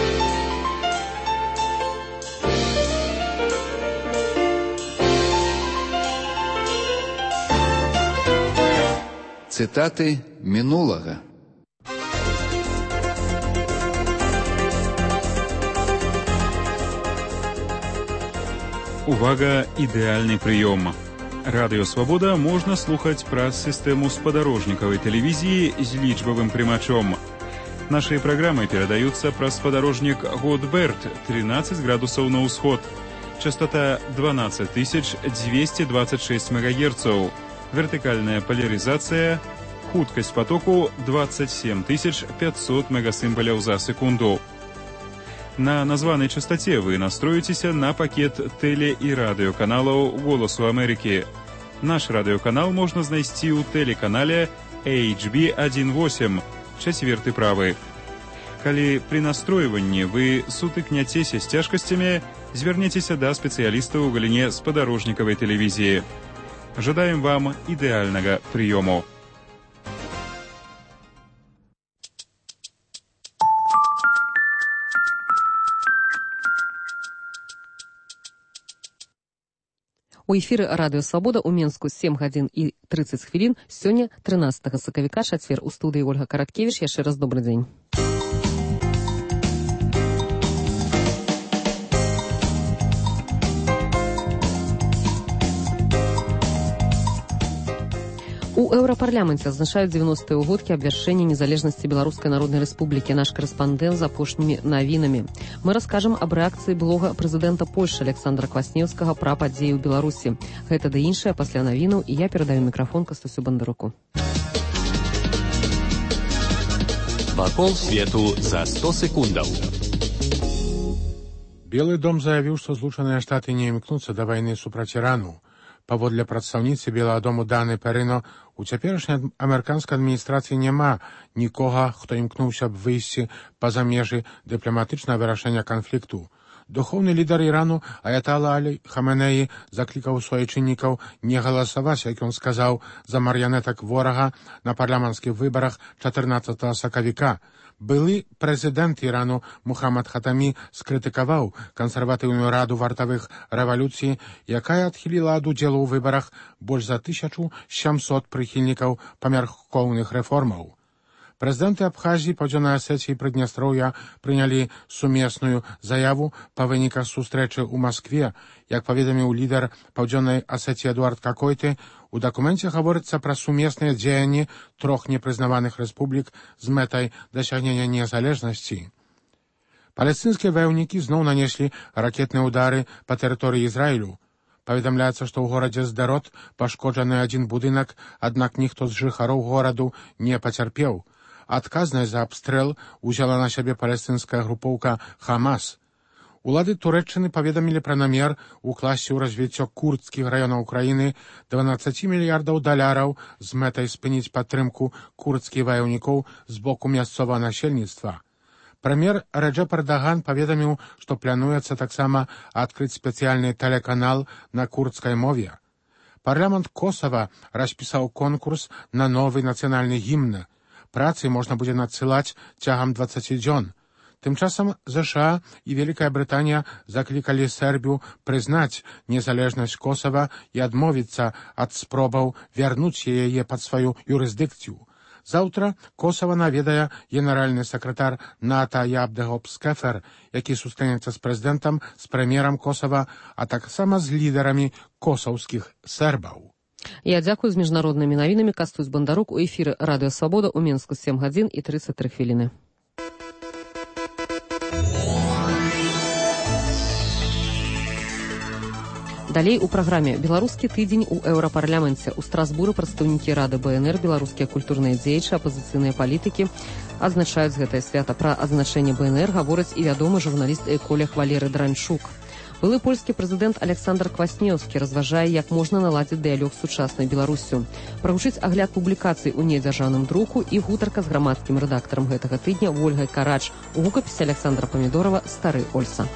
Цытаты мінулага. Увага, ідэальны прыём. Радыё Свабода можна слухаць праз сістэму спадарожнікавай тэлевізіі з лічбавым прымачом. Нашыя праграмы перадаюцца праз спадарожнік Годберт тринадцать градусаў на ўсход. Частота дванадцать тысяч двести двадцать шесть мегагерцаў. Вертыкальная поляризация, хуткость потоку двадцать семь тысяч пятьсот мегасимволяў за секунду. На названной частоте вы настроитесь на пакет теле- и радиоканалаў «Голосу Америки». Наш радиоканал можно знайсці ў телеканале эйч би один восемь, чацверты правы. Калі пры настройванні вы сутыкняцеся з цяжкасцямі, звярніцеся да спецыяліста ў галіне спадарожнікавай тэлевізіі. Жадаем вам ідэальнага прыёму. У эфіры радыё Свабода ў Менску сем гадзін і трыццаць хвілін. Сёння трынаццатага сакавіка, чацвер, у студыі Ольга Караткевіч. Яшчэ раз добры дзень. У еўрапарламенце адзначаюць дзевяностыя ўгодкі абвяшчэння незалежнасці Беларускай Народнай Рэспублікі. Наш карэспандэнт з апошнімі навінамі. Мы раскажам аб рэакцыі былога прэзідэнта Польшчы Александра Кваснеўскага пра падзеі ў Беларусі. Гэта да іншае пасля навінаў, і я перадаю мікрафон Кастусю Бандаруку. Вакол свету за сто секундаў. Белы дом заявіў, што Злучаныя Штаты не імкнуцца да вайны супраць Ірану. Паводле прадстаўніцы Белага дому Даны Перыно, у цяперашняй амерыканскай адміністрацыі няма нікога, хто імкнуўся б выйсці па-за межы дыпламатычнага вырашэння канфлікту. Духоўны лідар Ірану Аятала Алі Хаменеі заклікаў суайчыннікаў не галасаваць, як ён сказаў, за мар'янетак ворага на парламенцкіх выбарах чатырнаццатага сакавіка. Былы прэзідэнт Ірану Мухаммад Хатамі скрытыкаваў кансерватыўную раду вартавых рэвалюцыі, якая адхіліла ад удзелу ў выбарах больш за тысячу сямсот прыхільнікаў памяркоўных рэформаў. Прэзідэнты Абхазіі, Паўдзённай Асетіі і Прыднястроўя прынялі сумесную заяву па выніках сустрэчы ў Маскве. Як паведаміў лідар Паўдзённай Асетіі Эдуард Какойты, у дакуменце гаворыцца пра сумесныя дзеянні трох непрызнаваных рэспублік з мэтай дасягнення незалежнасці. Палестынскія ваяўнікі зноў нанеслі ракетныя ўдары па тэрыторыі Ізраілю. Паведамляецца, што ў горадзе Сдэрот пашкоджаны адзін будынак, аднак ніхто з жыхароў гораду не пацярпеў. Адказнасць за абстрэл узяла на сябе палестынская групоўка «Хамас». Улады Турэччыны паведамілі пра намер укласці ў развіццё курдскіх раёнаў краіны дванаццаць мільярдаў даляраў з мэтай спыніць падтрымку курдскіх ваяўнікоў з боку мясцовага насельніцтва. Прэм'ер Рэджэп Эрдаган паведаміў, што плануецца таксама адкрыць спецыяльны тэлеканал на курдскай мове. Парламент Косава распісаў конкурс на новы нацыянальны гімн. Працы можна будзе надсылаць цягам дваццаці дзён. Тым часам ЗША і Вялікая Брытанія заклікалі Сербію прызнаць незалежнасць Косава і адмовіцца ад спробаў вярнуць яе пад сваю юрысдыкцыю. Заўтра Косава наведае генеральны сакратар НАТО Ябдэгоп Скефер, які сустрэнецца з прэзідэнтам, з прэм'ерам Косава, а таксама з лідарамі косаўскіх сербаў. Я дзякую з міжнароднымі навінамі. Кастусь Бандарук у эфіры радыё Свабода ў Менску сем гадзін і трыццаць тры хвіліны. Далей у праграме «Беларускі тыдзень у еўрапарламенце». У Страсбуры прадстаўнікі Рады БНР, беларускія культурныя дзеячы, апазіцыйныя палітыкі адзначаюць гэтае свята. Пра адзначэнне БНР гаворыць і вядомы журналіст эколег Валерый Дранчук. Былы польскі прэзідэнт Александр Кваснеўскі разважае, як можна наладзіць дыялог з сучаснай Беларуссю. Прагучыць агляд публікацый у недзяржаўным друку і гутарка з грамадскім рэдактарам гэтага тыдня Вольгай Карач у гукапісе Александра Памідорова «Стары Ольса».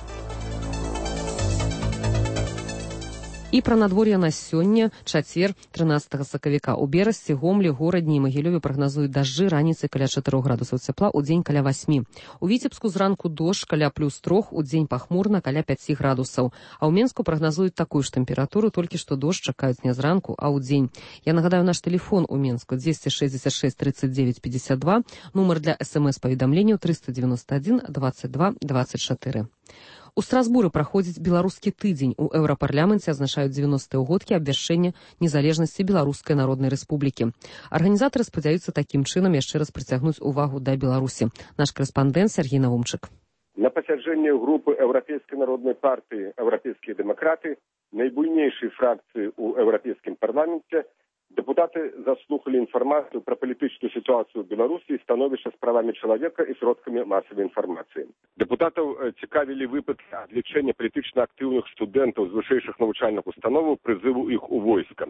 І пра надвор'е на сёння, чацвер, трынаццатага сакавіка. У Берасці, Гомлі, Горадні і Магілёве прагназуюць дажджы, раніцай каля чатырох градусаў цяпла, у дзень каля васьмі. У Віцебску зранку дождж каля плюс трох, у дзень пахмурна каля пяці градусаў. А ў Менску прагназуюць такую ж тэмпературу, толькі што дождж чакаюць не зранку, а ў дзень. Я нагадаю наш тэлефон у Менску дзвесце шэсцьдзесят шэсць тридцать девять пятьдесят два, нумар для эс-эм-эс-паведамленняў трыста девяносто один двадцать два двадцать четыре. У Страсбуры праходзіць беларускі тыдзень. У еўрапарламенце адзначаюць дзевяностыя ўгодкі абвяшчэння незалежнасці Беларускай Народнай Рэспублікі. Арганізатары спадзяюцца такім чынам яшчэ раз прыцягнуць увагу да Беларусі. Наш карэспандэнт Сергей Навумчык. На пасяджэнні групы Еўрапейскай народнай партыі «Еўрапейскія дэмакраты», найбуйнейшай фракцыі ў еўрапейскім парламенце, депутаты заслухали информацию про политическую ситуацию в Беларуси и становішча с правами человека и сродками массовой информации. Депутатов цікавили выпадки отвлечения политично активных студентов з вышэйшых навучальных установаў, призыву их у войска.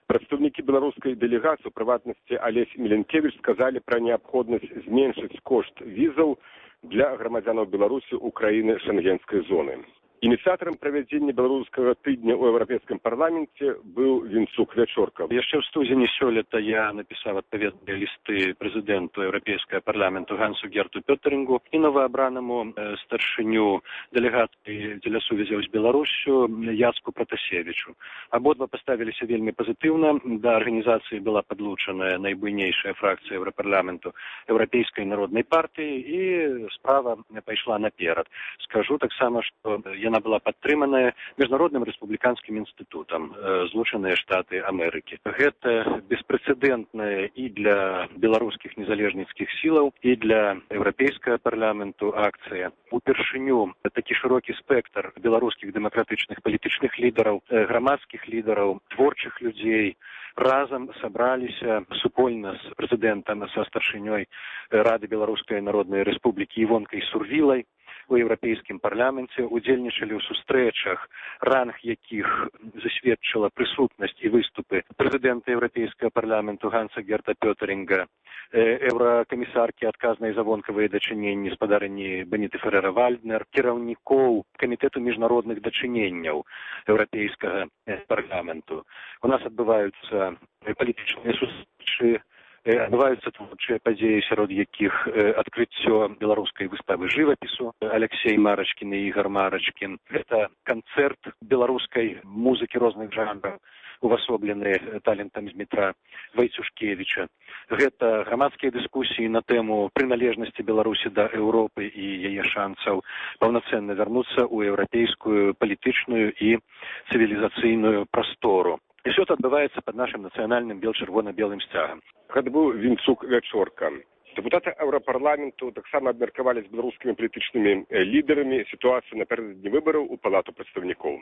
Прадстаўнікі беларускай дэлегацыі, у прыватнасці Алесь Міленкевіч, сказалі пра неабходнасць зменшыць кошт візаў для грамадзянаў Беларусі ў краіны шэнгенскай зоны. Ініцыятарам правядзення беларускага тыдня ў еўрапейскім парламенце быў Вінцук Вячорка. Яшчэ ў студзені сёлета я напісаў адпаведныя лісты прэзідэнту еўрапейскага парламенту Гансу Герту Пётэрінгу і новаабранаму э, старшыню дэлегацыі дзеля сувязяў з Беларуссю Яцку Пратасевічу. Абодва паставіліся вельмі пазітыўна. Да арганізацыі была падлучаная найбуйнейшая фракцыя еўрапарламенту Еўрапейскай народнай партыі і справа пайшла наперад. Скажу таксама, што яна была падтрыманая міжнародным рэспубліканскім інстытутам Злучаныя Штаты Амерыкі. Гэта беспрэцэдэнтная і для беларускіх незалежніцкіх сілаў, і для еўрапейскага парламенту акцыя. Упершыню такі шырокі спектр беларускіх дэмакратычных палітычных лідараў, грамадскіх лідараў, творчых людзей разам сабраліся супольна з прэзідэнтам, са старшынёй Рады Беларускай Народнай Рэспублікі Івонкай Сурвілай у еўрапейскім парламенце, удзельнічалі ў сустрэчах, ранг якіх засведчыла прысутнасць і выступы прэзідэнта еўрапейскага парламенту Ганса Герта Пётэрінга, еўракамісаркі адказнай за вонкавыя дачыненні спадарыні Беніты Ферэра-Вальднер, кіраўнікоў камітэту міжнародных дачыненняў еўрапейскага парламенту. У нас адбываюцца палітычныя сустрэчы, адбываюцца творчыя падзеі, сярод якіх адкрыццё беларускай выставы жывапісу Алексей Марачкін і Ігар Марачкін. Гэта канцэрт беларускай музыкі розных жанраў, увасоблены талентам Змітра Вайцюшкевіча. Гэта грамадскія дыскусіі на тэму прыналежнасці Беларусі да Еўропы і яе шансаў паўнацэнна вярнуцца ў еўрапейскую палітычную і цывілізацыйную прастору. І ўсё это адбываецца пад нашым нацыянальным бел-чырвона-белым сцягам. Гэта быў Вінцук Вячорка. Дэпутаты еўрапарламенту таксама абмеркавалі з беларускімі палітычнымі лідарамі сітуацыю напярэдадні выбараў у палату прадстаўнікоў.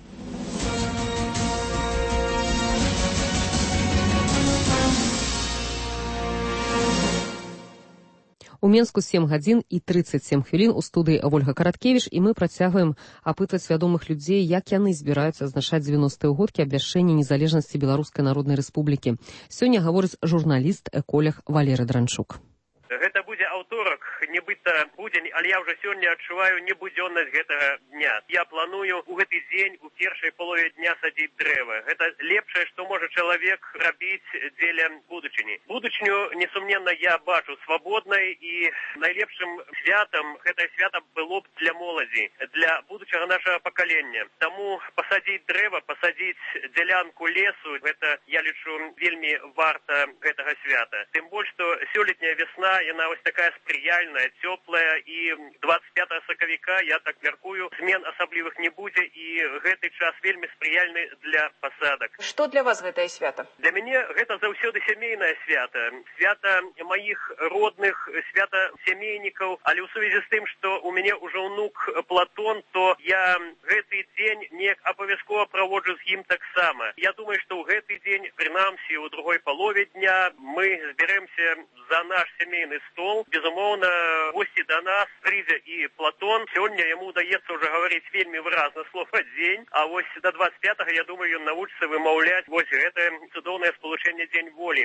У Менску сем гадзін і трыццаць сем хвілін, у студыі Ольга Караткевіч, і мы працягваем апытваць свядомых людзей, як яны збіраюцца адзначаць дзевяностыя ўгодкі абвяшчэння незалежнасці Беларускай Народнай Рэспублікі. Сёння гаворыць журналіст, эколог Валерый Дранчук. Гэта будзе аўторак, нібыта будзень, але я ўжо сёння адчуваю небудзённасць гэтага дня. Я планую ў гэты дзень у першай палове дня садзіць дрэва. Гэта лепшае, што можа чалавек рабіць дзеля будучыні. Будучыню, несумненна, я бачу свабоднай, і найлепшым святам гэтае свята было б для моладзі, для будучага нашага пакалення. Таму пасадзіць дрэва, пасадзіць дзялянку лесу, гэта, я лічу, вельмі варта гэтага свята. Тым больш, што сёлетняя весна, яна ось такая спрыяльная, цёплая, і двадцать пятага сакавіка, я так мяркую, змен асаблівых не будзе, і гэты час вельмі спрыяльны для пасадак. Што для вас гэтае свята? Для мяне гэта заўсёды сямейнае свята. Свята маіх родных, свята сямейнікаў, але ў сувязі з тым, што у мяне ўжо ўнук Платон, то я гэты дзень неяк абавязкова праводжу з ім таксама. Я думаю, што ў гэты дзень, прынамсі, у другой палове дня мы збярэмся за наш сямейны стол. Безумоўна, госці да нас прыйдзе і Платон. Сёння яму удаецца ўжо гаварыць вельмі выразна слова дзень, а вось да двадцать пятага, я думаю, ён навучыцца вымаўляць вось гэтае цудоўнае спалучэнне дзень волі.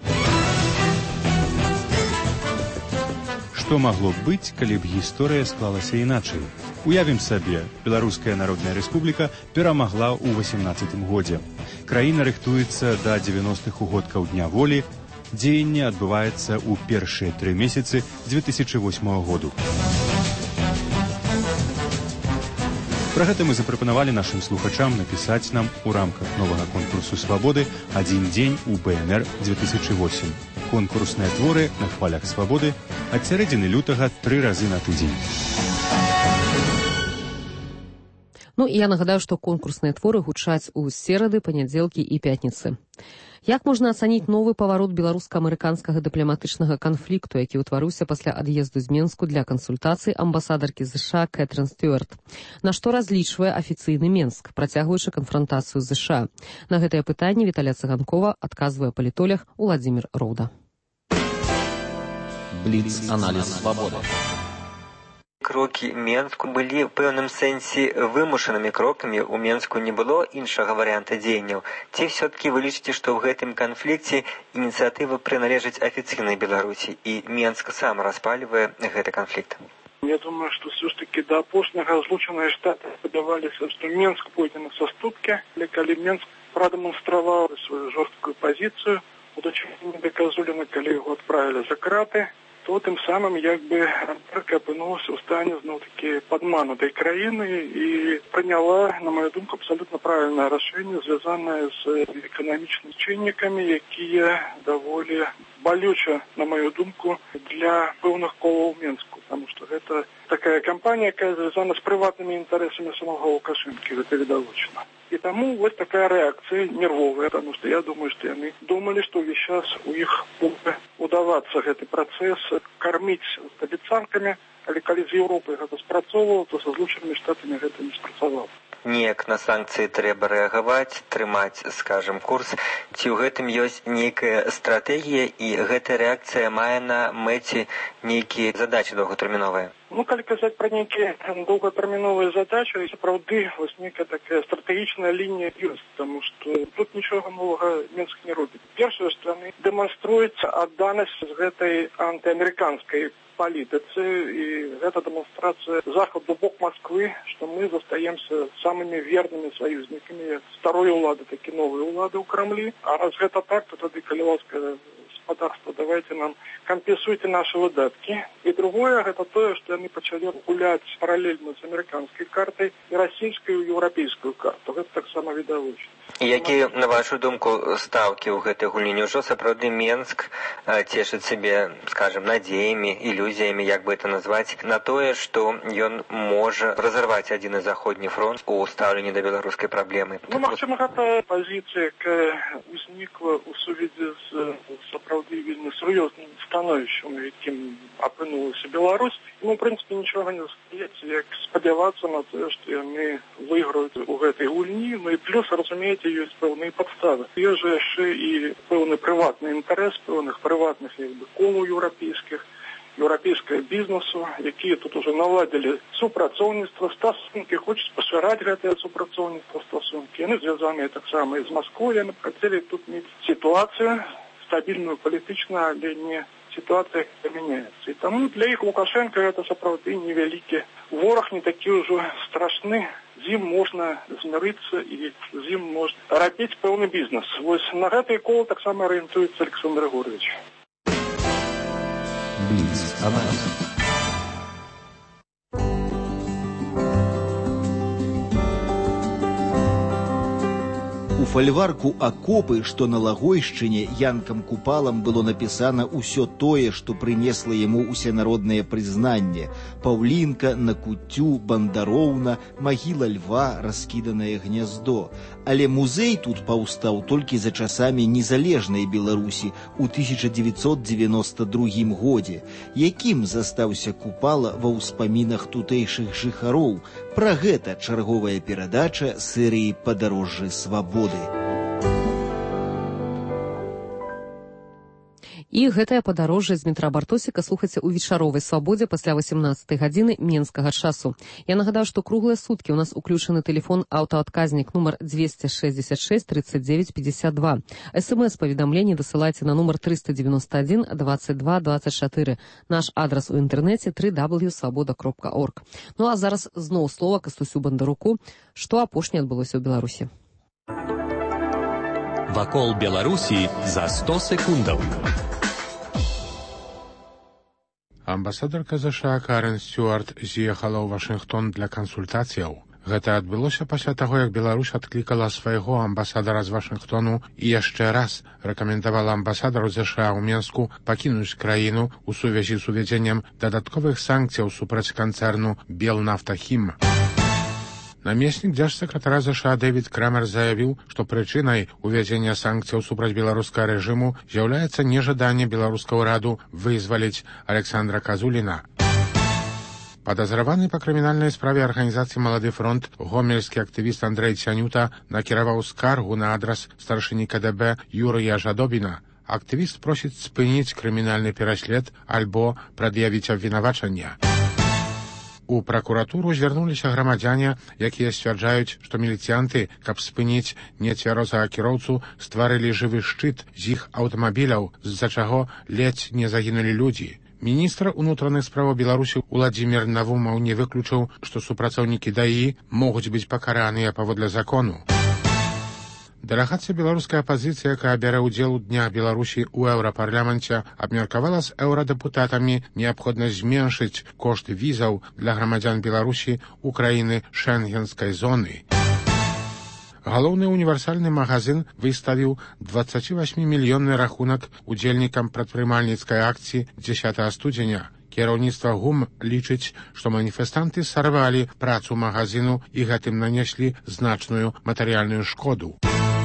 Што магло б быць, калі б гісторыя склалася іначай? Уявім сабе, Беларуская Народная Рэспубліка перамагла ў васемнаццатым годзе. Краіна рыхтуецца да дзевяностых угодкаў дня волі, дзеянне адбываецца ў першыя тры месяцы дзве тысячы восьмага году. Пра гэта мы запрапанавалі нашым слухачам напісаць нам у рамках новага конкурсу «Свабоды» «Адзін дзень у бэ эн эр две тысячи восемь». Конкурсныя творы на хвалях свабоды ад сярэдзіны лютага тры разы на тыдзень. Ну і я нагадаю, што конкурсныя творы гучаць у серады, панядзелкі і пятніцы. Як можна ацаніць новы паварот беларуска-амерыканскага дыпламатычнага канфлікту, які ўтварыўся пасля ад'езду з Менску для кансультацый амбасадаркі ЗША Кэтрын Стюарт? На што разлічвае афіцыйны Менск, працягваючы канфрантацыю з ЗША? На гэтае пытанне Віталія Цыганкова адказвае палітолог Уладзімір Роўда. Бліц-аналіз свабоды. Крокі Менску былі ў пэўным сэнсе вымушанымі крокамі. У Менску не было іншага варыянта дзеянняў. Ці все-таки вы лічыце, што ў гэтым канфлікце ініцыятыва прыналежыць афіцыйнай Беларусі і Менск сам распальвае гэты канфлікт? Я думаю, что все-таки до апошняга Злучаныя Штаты спадзяваліся, што Менск пойдзе на саступкі, але калі Менск прадэманстраваў сваю жорсткую пазіцыю, будучи не доказулена, калі яго адправілі за краты, то тым самым як бы Америка апынулася ў стане зноў-такі падманутай краіны і прыняла, на мою думку, абсолютно правильное рашэнне, звязанае з эканамічнымі чыннікамі, якія даволі балюча, на мою думку, для пэўных колаў Менску, потому что гэта такая кампанія, якая звязана з прыватнымі інтарэсамі самого Лукашэнкі, гэта відавочна. И тому вот такая реакция нервовая, потому что я думаю, что они думали, что сейчас у них будет удаваться этот процесс кормить обіцянками, але калі з Европой это спрацовывало, то со Злучанымі Штатами это не спрацовало. Неяк на санкцыі трэба рэагаваць, трымаць, скажем, курс. Ці ў гэтым ёсць нейкая стратэгія і гэтая рэакцыя мае на мэце нейкія задачы доўгатэрміновыя? Ну, калі казаць пра нейкія доўгатэрміновыя задачы, сапраўды вось нейкая такая стратэгічная лінія ёсць, потому что тут нічога новага Менск не робіць. Першае, што яны дэманструюць адданасць з гэтай антыамерыканскай политицы, и это демонстрация Заходу бок Москвы, что мы застаемся самыми верными союзниками старой улады, так и новой улады у Кремле. А раз это так, то тогда Калевское господарство, давайте нам компенсуйте наши выдатки. И другое, это то, что они начали гулять параллельно с американской картой и российскую и европейскую карту. Это так само видовочно. Якія, на вашу думку, ставкі ў гэтай гульні? Няўжо сапраўды Менск цешыць сябе, скажем, надзеямі, ілюзіямі, як бы это назваць, на тое, што ён можа разарваць адзін і заходні фронт у стаўленні да беларускай праблемы? Ну, магчыма, гэта пазіцыя, якая узнікла ў сувязі з сапраўды вельмі сур'ёзным становішчам, якім апынулася Беларусь. Ну, в прынцыпе, нічога не застаецца, як спадзявацца на тое, што яны выйграюць у гэтай гульні. Ну і плюс, разумееце, ёсць пэўныя падставы. Ёсць жа яшчэ і пэўны прыватны інтарэс пэўных прыватных як бы колаў еўрапейскіх, еўрапейскага бізнесу, якія тут уже наладзілі супрацоўніцтва, стасункі, хочуць пашыраць гэтае супрацоўніцтва, стасункі. Яны звязаныя таксама і з Масквой, яны хацелі тут мець сітуацыю стабільную палітычна, але не ситуация меняется. И тому для их Лукашенко это сапраўды невялікі ворог, не такі ўжо страшны. З ім можна змірыцца і з ім можна рабіць пэўны бізнес. Вось на гэты кол таксама арыентуецца Александр Григорьевич. Бліц-аналіз. У фальварку «Акопы», што на Лагойшчыне Янкам Купалам было напісана ўсё тое, што прынесла яму усенароднае прызнанне. Паўлінка, Накуццю, Бандароўна, магіла льва, раскіданае гняздо. Але музей тут паўстаў толькі за часамі незалежнай Беларусі ў тысяча дзевяцьсот дзевяноста другім годзе. Якім застаўся Купала ва ўспамінах тутэйшых жыхароў? Пра гэта чарговая перадача серыі «Падарожжы свабоды». І гэтае падарожжа з метра Бартосіка слухайце ў вечаровай свабодзе пасля васемнаццатай гадзіны менскага часу. Я нагадаю, што круглыя суткі ў нас уключаны тэлефон аўтаадказнік нумар двести шестьдесят шесть тридцать девять пятьдесят два. СМС-паведамленні дасылайце на нумар триста девяносто один двадцать два двадцать четыре. Наш адрас у інтэрнэце три дабл ю свабода кропка орг. Ну а зараз зноў слова Кастусю Бандаруку, што апошняе адбылося ў Беларусі. Вакол Беларусі за сто секундаў. Амбасадарка ЗША Карен Стюарт з'ехала ў Вашынгтон для кансультацыяў. Гэта адбылося пасля таго, як Беларусь адклікала свайго амбасадара з Вашынгтону і яшчэ раз рэкамендавала амбасадару ЗША ў Менску пакінуць краіну ў сувязі з увядзеннем дадатковых санкцыяў супраць канцэрну «Белнафтахім». Намеснік дзяржсакратара ЗША Дэвід Крамер заявіў, што прычынай увядзення санкцыяў супраць беларускага рэжыму з'яўляецца нежаданне беларускага ўраду вызваліць Александра Казуліна. Падазраваны па крымінальнай справе арганізацыі «Малады фронт» гомельскі актывіст Андрэй Цянюта накіраваў скаргу на адрас старшыні КДБ Юрыя Жадобіна. Актывіст просіць спыніць крымінальны пераслед альбо прад'явіць абвінавачанне. У пракуратуру звярнуліся грамадзяне, якія сцвярджаюць, што міліцыянты, каб спыніць нецвярозага кіроўцу, стварылі жывы шчыт з іх аўтамабіляў, з-за чаго ледзь не загінулі людзі. Міністр унутраных справаў Беларусі Уладзімір Навумаў не выключыў, што супрацоўнікі ДАІ могуць быць пакараныя паводле закону. Дэлегацыя беларускай апазіцыі, якая бярэ ўдзел у днях Беларусі ў еўрапарламенце, абмеркавала з еўрадэпутатамі неабходнасць зменшыць кошт візаў для грамадзян Беларусі ў краіны шэнгенскай зоны. Галоўны універсальны магазин выставіў дваццацівасьмімільённы рахунак удзельнікам прадпрымальніцкай акцыі дзесятага студзеня. Кіраўніцтва ГУМ лічыць, што маніфестанты сарвалі працу магазину і гэтым нанеслі значную матэрыяльную шкоду.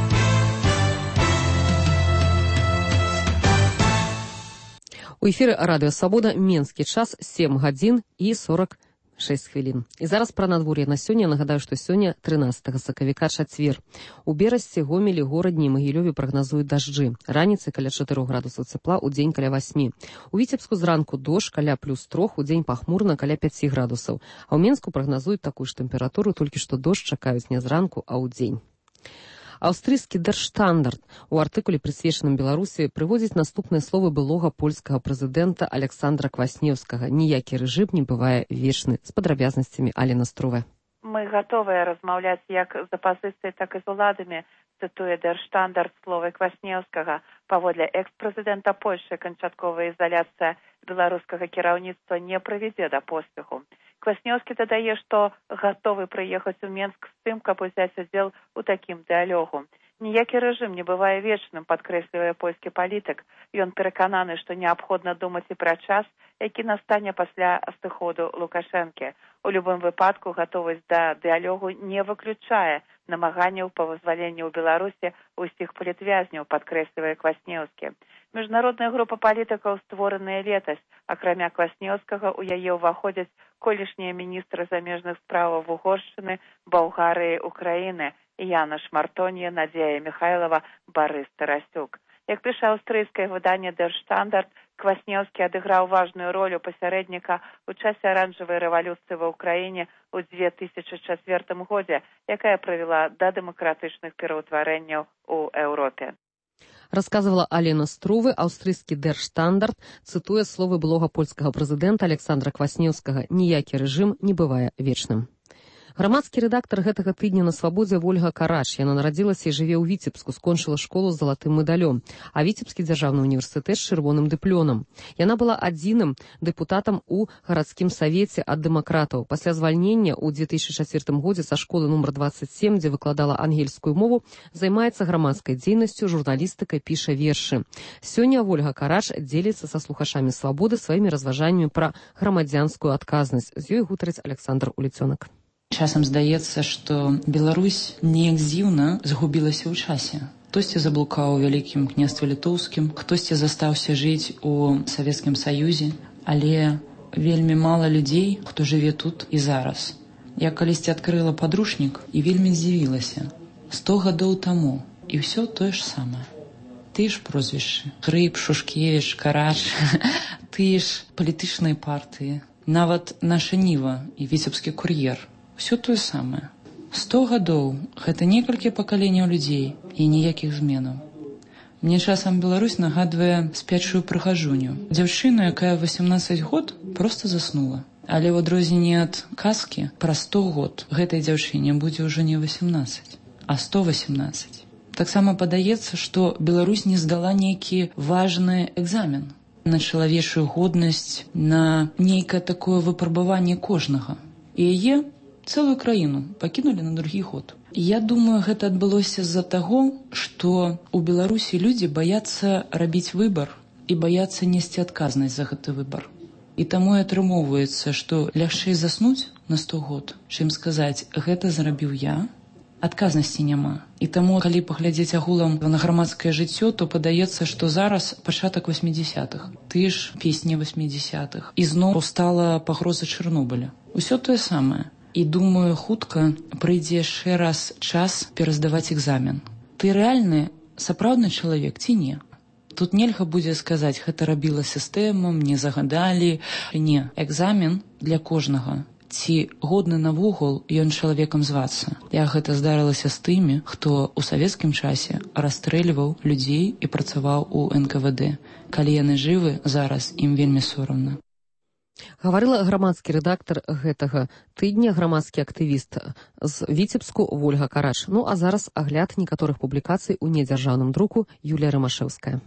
У эфіры радыё Свабода, менскі час сем гадзін і сорок шэсць хвілін. І зараз пра надвор'е на сёння. Нагадаю, што сёння трынаццатага сакавіка чацвер. У Берасці, Гомелі, Горадні і Магілёве прагназуюць дажджы. Раніцай каля чатырох градусаў цепла, удзень каля васьмі. У Віцебску зранку дождж каля плюс трох, удзень пахмурна каля пяці градусаў. А ў Менску прагназуюць такую ж тэмпературу, толькі што дождж чакаюць не зранку, а ўдзень. Аўстрыйскі Der Standard у артыкуле, прысвечаным Беларусі, прыводзіць наступныя словы былога польскага прэзідэнта Александра Кваснеўскага. Ніякі рэжым не бывае вечны. З падрабязнасцямі Алена Струве. Мы гатовыя размаўляць як з апазіцыяй, так і з уладамі, цытуе Der Standard словы Кваснеўскага. Паводле экс-прэзідэнта Польшы, канчатковая ізаляцыя беларускага кіраўніцтва не прывядзе да поспеху. Кваснеўскі дадае, што гатовы прыехаць у Менск з тым, каб узяць удзел у такім дыялогу. Ніякі рэжым не бывае вечным, падкрэслівае польскі палітык. Ён перакананы, што неабходна думаць і пра час, які настане пасля сыходу Лукашэнкі. У любым выпадку гатовасць да дыялогу не выключае намаганняў па вызваленні ў Беларусі ўсіх палітвязняў, падкрэслівае Кваснеўскі. Міжнародная група палітыкаў, створаная летась. Акрамя Кваснеўскага, у яе ўваходзяць колішнія міністры замежных справаў Угоршчыны, Балгарыі, Украіны, Яна Шмартонья, Надзея Михайлова, Барыс Тарасюк. Як піша аўстрыйскае выданне Der Standard, Кваснеўскі адыграў важную ролю пасярэдніка ў часе аранжавай рэвалюцыі ва ўкраіне ў дзве тысячы чацвёртым годзе, якая прывяла да дэмакратычных пераўтварэнняў у Еўропе. Расказывала Алена Струве. Аўстрыйскі Der Standard цытуе словы былога польскага прэзідэнта Александра Кваснеўскага. Ніякі рэжым не бывае вечным. Грамадскі рэдактар гэтага тыдня на Свабодзе Вольга Караш. Яна нарадзілася і жыве ў Віцебску, скончыла школу з залатым медалём, а Віцебскі дзяржаўны універсітэт з чырвоным дыплёмам. Яна была адзіным дэпутатам у гарадскім савеце ад дэмакратаў. Пасля звальнення ў дзве тысячы чацвёртым годзе са школы нумар дваццаць сем, дзе выкладала ангельскую мову, займаецца грамадскай дзейнасцю, журналістыкай, піша вершы. Сёння Вольга Караш дзеліцца са слухачамі Свабоды сваімі разважаннямі пра грамадзянскую адказнасць. З ёй гутарыць Александр Уліцёнак. Часам здаецца, што Беларусь неяк дзіўна згубілася ў часе. Хтосьці заблукаў у вялікім княстве літоўскім, хтосьці застаўся жыць у Савецкім Саюзе, але вельмі мала людзей, хто жыве тут і зараз. Я калісьці адкрыла падручнік і вельмі здзівілася. Сто гадоў таму, і ўсё тое ж самае. Ты ж прозвішчы. Грыб, Шушкевіч, Караш, ты ж палітычныя партыі. Нават наша Ніва і Віцебскі кур'ер. Усё тое самае. Сто гадоў – гэта некалькі пакаленняў людзей і ніякіх зменаў. Мне часам Беларусь нагадвае спячую прыгажуню. Дзяўчыну, якая васямнаццаць год, проста заснула. Але ў адрозненне ад казкі, пра сто год гэтай дзяўчыне будзе ўжо не васямнаццаць, а сто васямнаццаць. Таксама падаецца, што Беларусь не здала нейкі важны экзамен на чалавечую годнасць, на нейкае такое выпрабаванне кожнага. І яе цэлую краіну пакінулі на другі год. Я думаю, гэта адбылося з-за таго, што ў Беларусі людзі баяцца рабіць выбар і баяцца несці адказнасць за гэты выбар. І таму і атрымоўваецца, што лягчэй заснуць на сто год, чым сказаць, гэта зрабіў я, адказнасці няма. І таму, калі паглядзець агулам на грамадскае жыццё, то падаецца, што зараз пачатак васьмідзясятых. Ты ж песні васьмідзясятых. І зноў стала пагроза Чарнобыля. Усё тое самае. І думаю, хутка прыйдзе яшчэ раз час пераздаваць экзамен. Ты рэальны, сапраўдны чалавек ці не? Тут нельга будзе сказаць, гэта рабіла сістэма, мне загадалі. Не, экзамен для кожнага. ці годны навогул ён чалавекам звацца. Як гэта здарылася з тымі, хто ў савецкім часе расстрэльваў людзей і працаваў у эн ка вэ дэ. Калі яны жывы, зараз ім вельмі сорамна. Гаварыла грамадскі рэдактар гэтага тыдня, грамадскі актывіст з Віцебску Вольга Карач. Ну а зараз агляд некаторых публікацый у недзяржаўным друку Юлія Рамашэўская.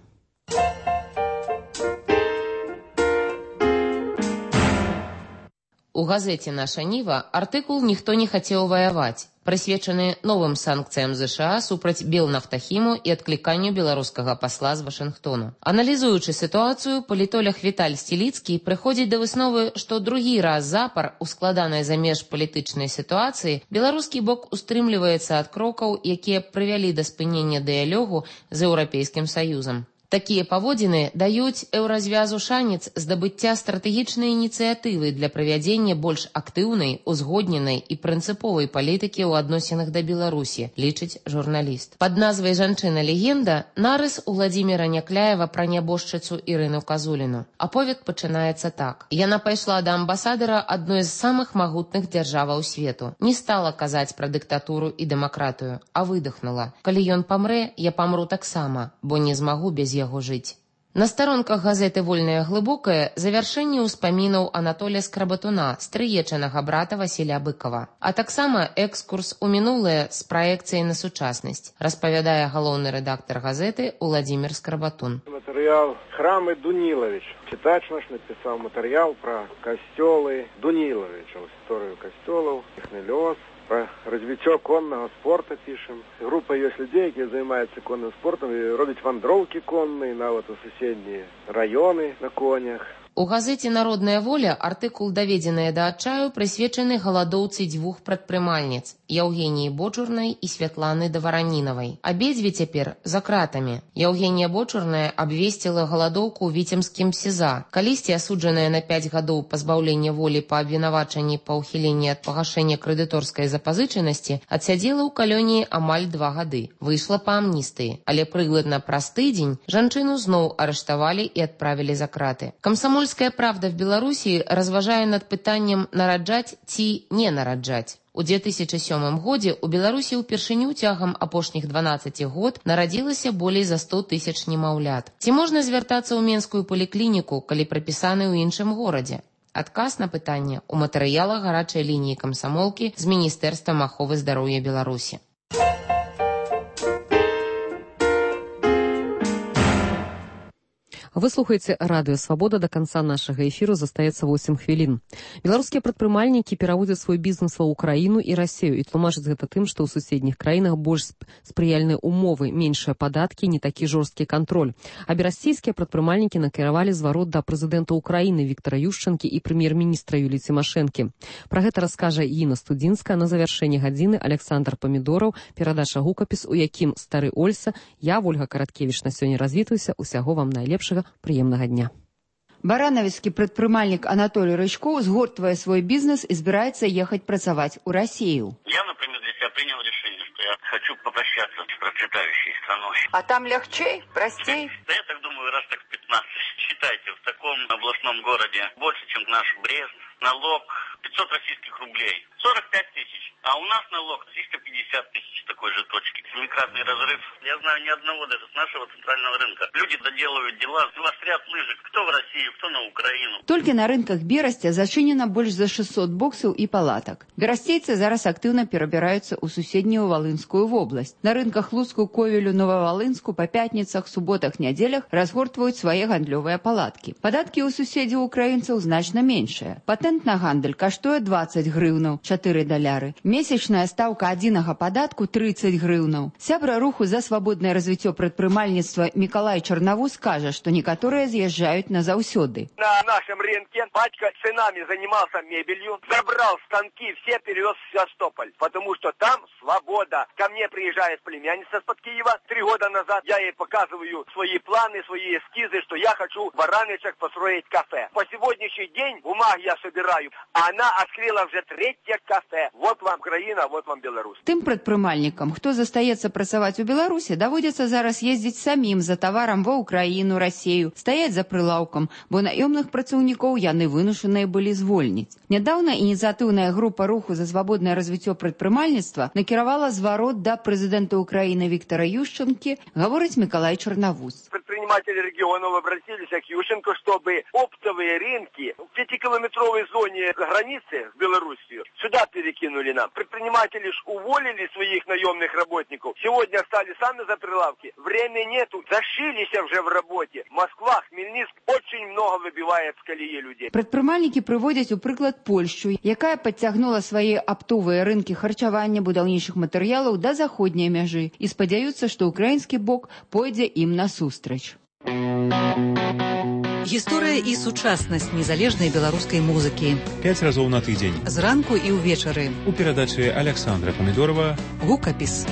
У газеце «Наша Ніва» артыкул «Ніхто не хацеў ваяваць», прысвечаны новым санкцыям ЗША супраць Белнафтахіму і адкліканню беларускага пасла з Вашынгтону. Аналізуючы сітуацыю, палітолог Віталь Сціліцкі прыходзіць да высновы, што другі раз запар у складанай замежпалітычнай сітуацыі беларускі бок устрымліваецца ад крокаў, якія прывялі да спынення дыялогу з Еўрапейскім Саюзам. Такія паводзіны даюць еўразвязу шанец здабыцця стратэгічнай ініцыятывы для правядзення больш актыўнай, узгодненай і прынцыповай палітыкі ў адносінах да Беларусі, лічыць журналіст. Пад назвай «Жанчына-легенда» нарыс у Владзіміра Някляева пра нябожчыцу Ірыну Казуліну. Аповед пачынаецца так. Яна пайшла да амбасадара адной з самых магутных дзяржаваў свету. Не стала казаць пра дыктатуру і дэмакратыю, а выдохнула. Калі ён памрэ, я памру таксама, бо не змагу без яго жыць. На старонках газеты «Вольная глыбокая» завяршэнне ўспамінаў Анатолія Скрабатуна, стрыечанага брата Васіля Быкова, а таксама экскурс у мінулае з праекцыяй на сучаснасць, распавядае галоўны рэдактар газеты Уладзімір Скрабатун. Матэрыял «Храмы Дунілавіч». Читач наш написал материал про костелы Дуниловича, историю костелов, их лёс. Про развитие конного спорта пишем. Группа есть людей, которые занимаются конным спортом и робят вандровки конные на вот соседние районы на конях. У газеце «Народная воля» артыкул «Даведзеныя да адчаю» прысвечаны галадоўцы дзвюх прадпрымальніц – Яўгеніі Бочурнай і Святланы Даваранінавай. Абедзве цяпер за кратамі. Яўгенія Бочурная абвесціла галадоўку ў віцемскім СІЗА. Калісьці асуджаная на пяць гадоў пазбаўлення волі па абвінавачанні па ўхіленні ад пагашэння крэдыторскай запазычанасці адсядзела ў калоніі амаль два гады. Выйшла па амністыі, але прыкладна праз тыдзень жанчыну зноў арыштавалі і адправілі за краты. Камсамольская правда в Беларусі разважае над пытаннем нараджаць ці не нараджаць. У две тысячы сёмым годзе ў Беларусі ўпершыню цягам апошніх дванаццаці год нарадзілася болей за сто тысяч немаўлят. Ці можна звяртацца ў менскую паліклініку, калі прапісаны ў іншым горадзе? Адказ на пытанне ў матэрыялах гарачай лініі камсамолкі з Міністэрствам аховы здароўя Беларусі. Вы слухаеце радыё «Свабода». До конца нашага эфіру застаецца восемь хвілін. Беларускія прадпрымальнікі пераводзяць свой бізнес ва ўкраіну і Расію і тлумачаць гэта тым, што ў суседніх краінах больш спрыяльныя умовы, меншыя падаткі, не такі жорсткі кантроль. А берасцейскія прадпрымальнікі накіравалі зварот да прэзідэнта Украіны Віктара Ющанкі і прэм'ер-міністра Юліі Цімашэнкі. Пра гэта раскажа Іна Студзінская на завяршэнні гадзіны Александр Памідораў, перадача гукапіс, у якім стары Ольса, я, Вольга Караткевіч, на сёння развітваюся. Усяго вам найлепшага. Приемного дня. Барановицкий предпринимальник Анатолий Рычков сгортывая свой бизнес и собирается ехать працевать в Россию. Я, например, для себя принял решение, что я хочу попрощаться с процветающей страной. А там легче, простей? Да я так думаю, раз так пятнадцать. Считайте, в таком областном городе больше, чем наш Брест, налог пятьсот российских рублей, сорок пять тысяч. А у нас налог триста пятьдесят тысяч такой же точки. Семикратный разрыв. Я знаю ни одного даже с нашего центрального рынка. Люди доделывают дела, вострят лыжи. Кто в Россию, кто на Украину. Толькі на рынках Берасця зачынена больш за шестьсот боксаў і палатак. Берасцейцы зараз актыўна перабіраюцца ў суседнюю Валынскую вобласць. На рынках Луцку, Ковелю, Нововалынску па пятніцах, суботах, нядзелях разгортваюць свае гандлёвыя палаткі. Падаткі ў суседзяў украінцаў значна меншыя. Патэнт на гандаль каштуе двадцать грыўнаў, чатыры даляры. Месячная стаўка адзінага падатку тридцать грыўнаў. Сябра руху за свабоднае развіццё прадпрымальніцтва Мікалай Чарнаву скажа, што некаторыя з'язджаюць назаўсёды. На нашем рынке батька ценами занимался мебелью, забрал станки, все перевез в Севастополь, потому что там свобода. Ко мне приезжает племянница из-под Киева три года назад, я ей показываю свои планы, свои эскизы, что я хочу в Барановичах построить кафе. По сегодняшний день бумаги я собираю, а она открыла уже третье кафе. Вот вам Украина, вот вам Беларусь. Тым прадпрымальнікам, хто застаецца працаваць у Беларусі, даводзіцца зараз ездзіць самім за таварам ва Украіну, Расею, стаяць за прылаўкам, бо наёмных працаўнікоў яны вымушаныя былі звольніць. Нядаўна ініцыятыўная група руху за свабоднае развіццё прадпрымальніцтва накіравала зварот да прэзідэнта Украіны Віктора Ющенкі, гаворыць Миколай Черновуз. Предприниматели регионов обратились к Ющенко, чтобы оптовые рынки в пятикилометровой зоне границы с Белоруссией сюда перекинули нам. Предприниматели ж уволили своих наемных работников. Сегодня стали сами за прилавки. Времени нету. Зашились уже в работе. Москва, Хмельницк очень много выбивает с колеи людей. Прадпрымальнікі прыводзяць у прыклад Польшчу, якая падцягнула свае аптовыя рынкі харчавання будаўнічых матэрыялаў да заходняй мяжы і спадзяюцца, што украінскі бок пойдзе ім насустрач. Гісторыя і сучаснасць незалежнай беларускай музыкі. Пяць разоў на тыдзень. Зранку і ўвечары. У перадачы Александра Памідорова. Гукапіс.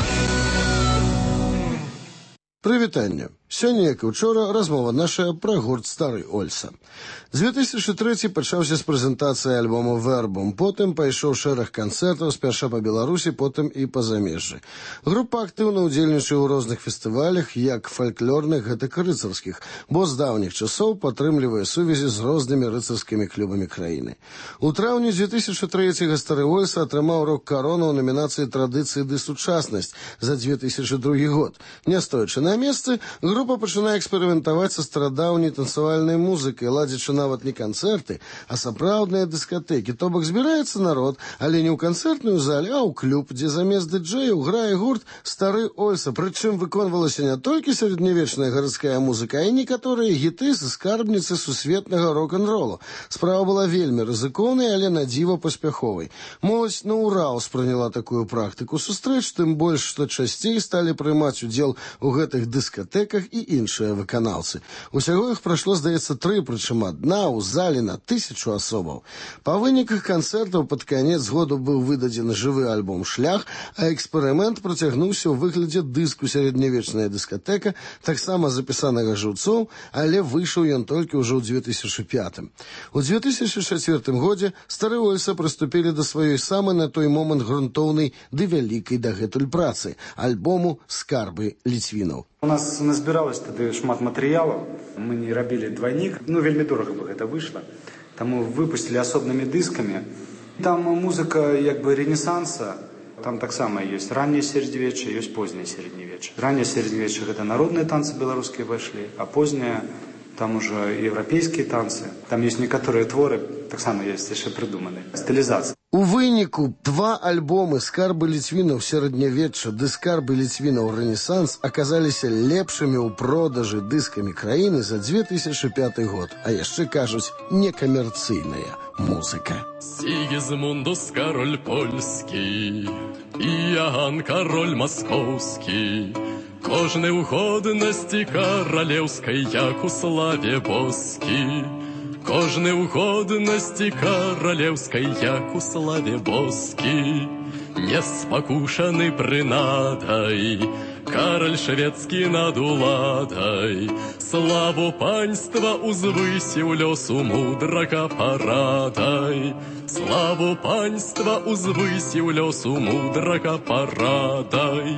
Прывітанне. Сёння, як і учора, размова наша пра гурт «Стары Ольса». дзве тысячы трэці пачаўся з прэзентацыі альбома «Вербум», потым пайшоў шэраг канцэртаў, спярша па Беларусі, потым і па замежжы. Група актыўна ўдзельнічае ў розных фестывалях, як фальклорных, гэтак і рыцарскіх, бо з даўніх часоў падтрымлівае сувязі з рознымі рыцарскімі клубамі краіны. У траўні дзве тысячы трэцяга «Стары Ольса» атрымаў рок-карону ў номінацыі «Традыцыі ды сучаснасць» за дзве тысячы другі год. Не стоячы на месцы, група пачынае эксперыментаваць са старадаўняй танцавальнай музыкай, ладзячы нават не канцэрты, а сапраўдныя дыскатэкі. То бок збіраецца народ, але не ў канцэртную зале, а ў клуб, дзе замест дыджэяў грае гурт «Стары Ольса». Прычым выконвалася не толькі сярэднявечная гарадская музыка, а і некаторыя гіты з скарбніцы сусветнага рок-н-ролу. Справа была вельмі рызыкоўнай, але на дзіва паспяховай. Моладзь на ўра ўспрыняла такую практыку сустрэч, тым больш, што часцей сталі прымаць удзел у гэтых дыскатэках і іншыя выканаўцы. Усяго іх прайшло, здаецца, тры, прычым адна ў зале на тысячу асобаў. Па выніках канцэртаў пад канец году быў выдадзены жывы альбом «Шлях», а эксперымент працягнуўся ў выглядзе дыску «Сярэднявечная дыскатэка», таксама запісанага жыўцоў, але выйшаў ён толькі ўжо ў дзве тысячы пятым. У дзве тысячы чацвёртым годзе «Стары Ольса» прыступілі да сваёй самай на той момант грунтоўнай ды вялікай дагэтуль працы – альбому «Скарбы Ліцвінаў». У нас назбіралось тады шмат матэрыялаў, мы не рабілі двайнік, ну вельмі дорага бы гэта выйшла, таму выпусцілі асобнымі дыскамі. Там музыка як бы ренесанса, там таксама ёсць ранняе сярэднявечча, ёсць позняе сярэднявечча. Ранняе сярэднявечча гэта народныя танцы беларускія пайшлі, а позняе там ужо еўрапейскія танцы. Там ёсць некаторыя творы, таксама ёсць яшчэ прыдуманыя, стылізацыі. У выніку два альбомы «Скарбы Ліцвінаў сярэднявечча» ды «Скарбы Ліцвінаў Рэнесанс» аказаліся лепшымі ў продажы дыскамі краіны за дзве тысячы пяты год, а яшчэ кажуць некамерцыйная музыка. Сігізмундус кароль польскі, Іаган кароль маскоўскі, кожны ў годнасці каралеўскай, як у славе боскі. Кожны ў годнасці каралеўскай, як у славе боскі, не спакушаны прынадай, караль шведскі над уладай, славу панства узвысіў лёсу мудрага парадай, славу панства узвысіў лёсу мудрага парадай.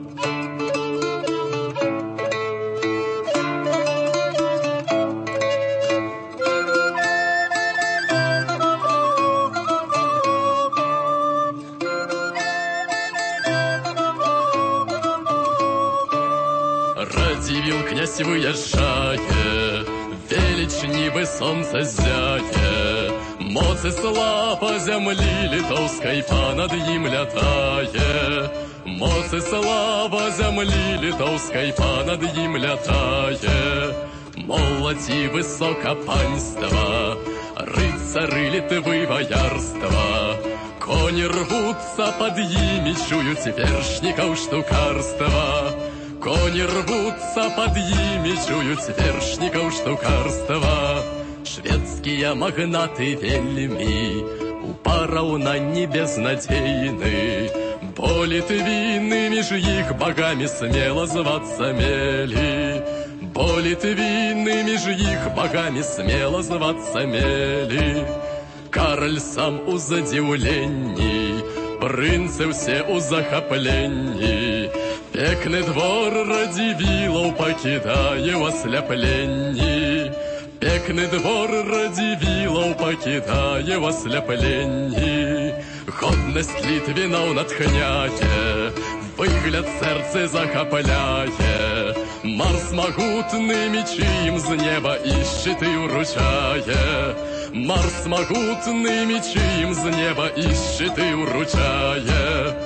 Радзівіл князь выязджае, веліч нібы сонца зяе, моц і слава зямлі літоўскай панад ім лятае, моц і слава зямлі літоўскай панад ім лятае, моладзь і высока панства, рыцары літвы ваярства, коні рвуцца пад імі, чуюць вершнікаў штукарства. Коні рвуцца пад імі, чуюць вершнікаў штукарства. Шведскія магнаты вельмі у параўнанні безнадзейны, бо літвіны між іх багамі смела звацца мелі, бо літвіны між іх багамі смела звацца мелі. Караль сам у задзіўленні Брынцы все у захапленні, пекны двор радзівілаў пакідае ў асляпленні. Пекны двор радзівілаў пакідае ў асляпленні. Годнасць літвінаў натхняе, выгляд сэрцы захапляе. Марс магутны мечы ім з неба і шчыты ўручае. Марс магутны мечы ім з неба і шчыты ўручае.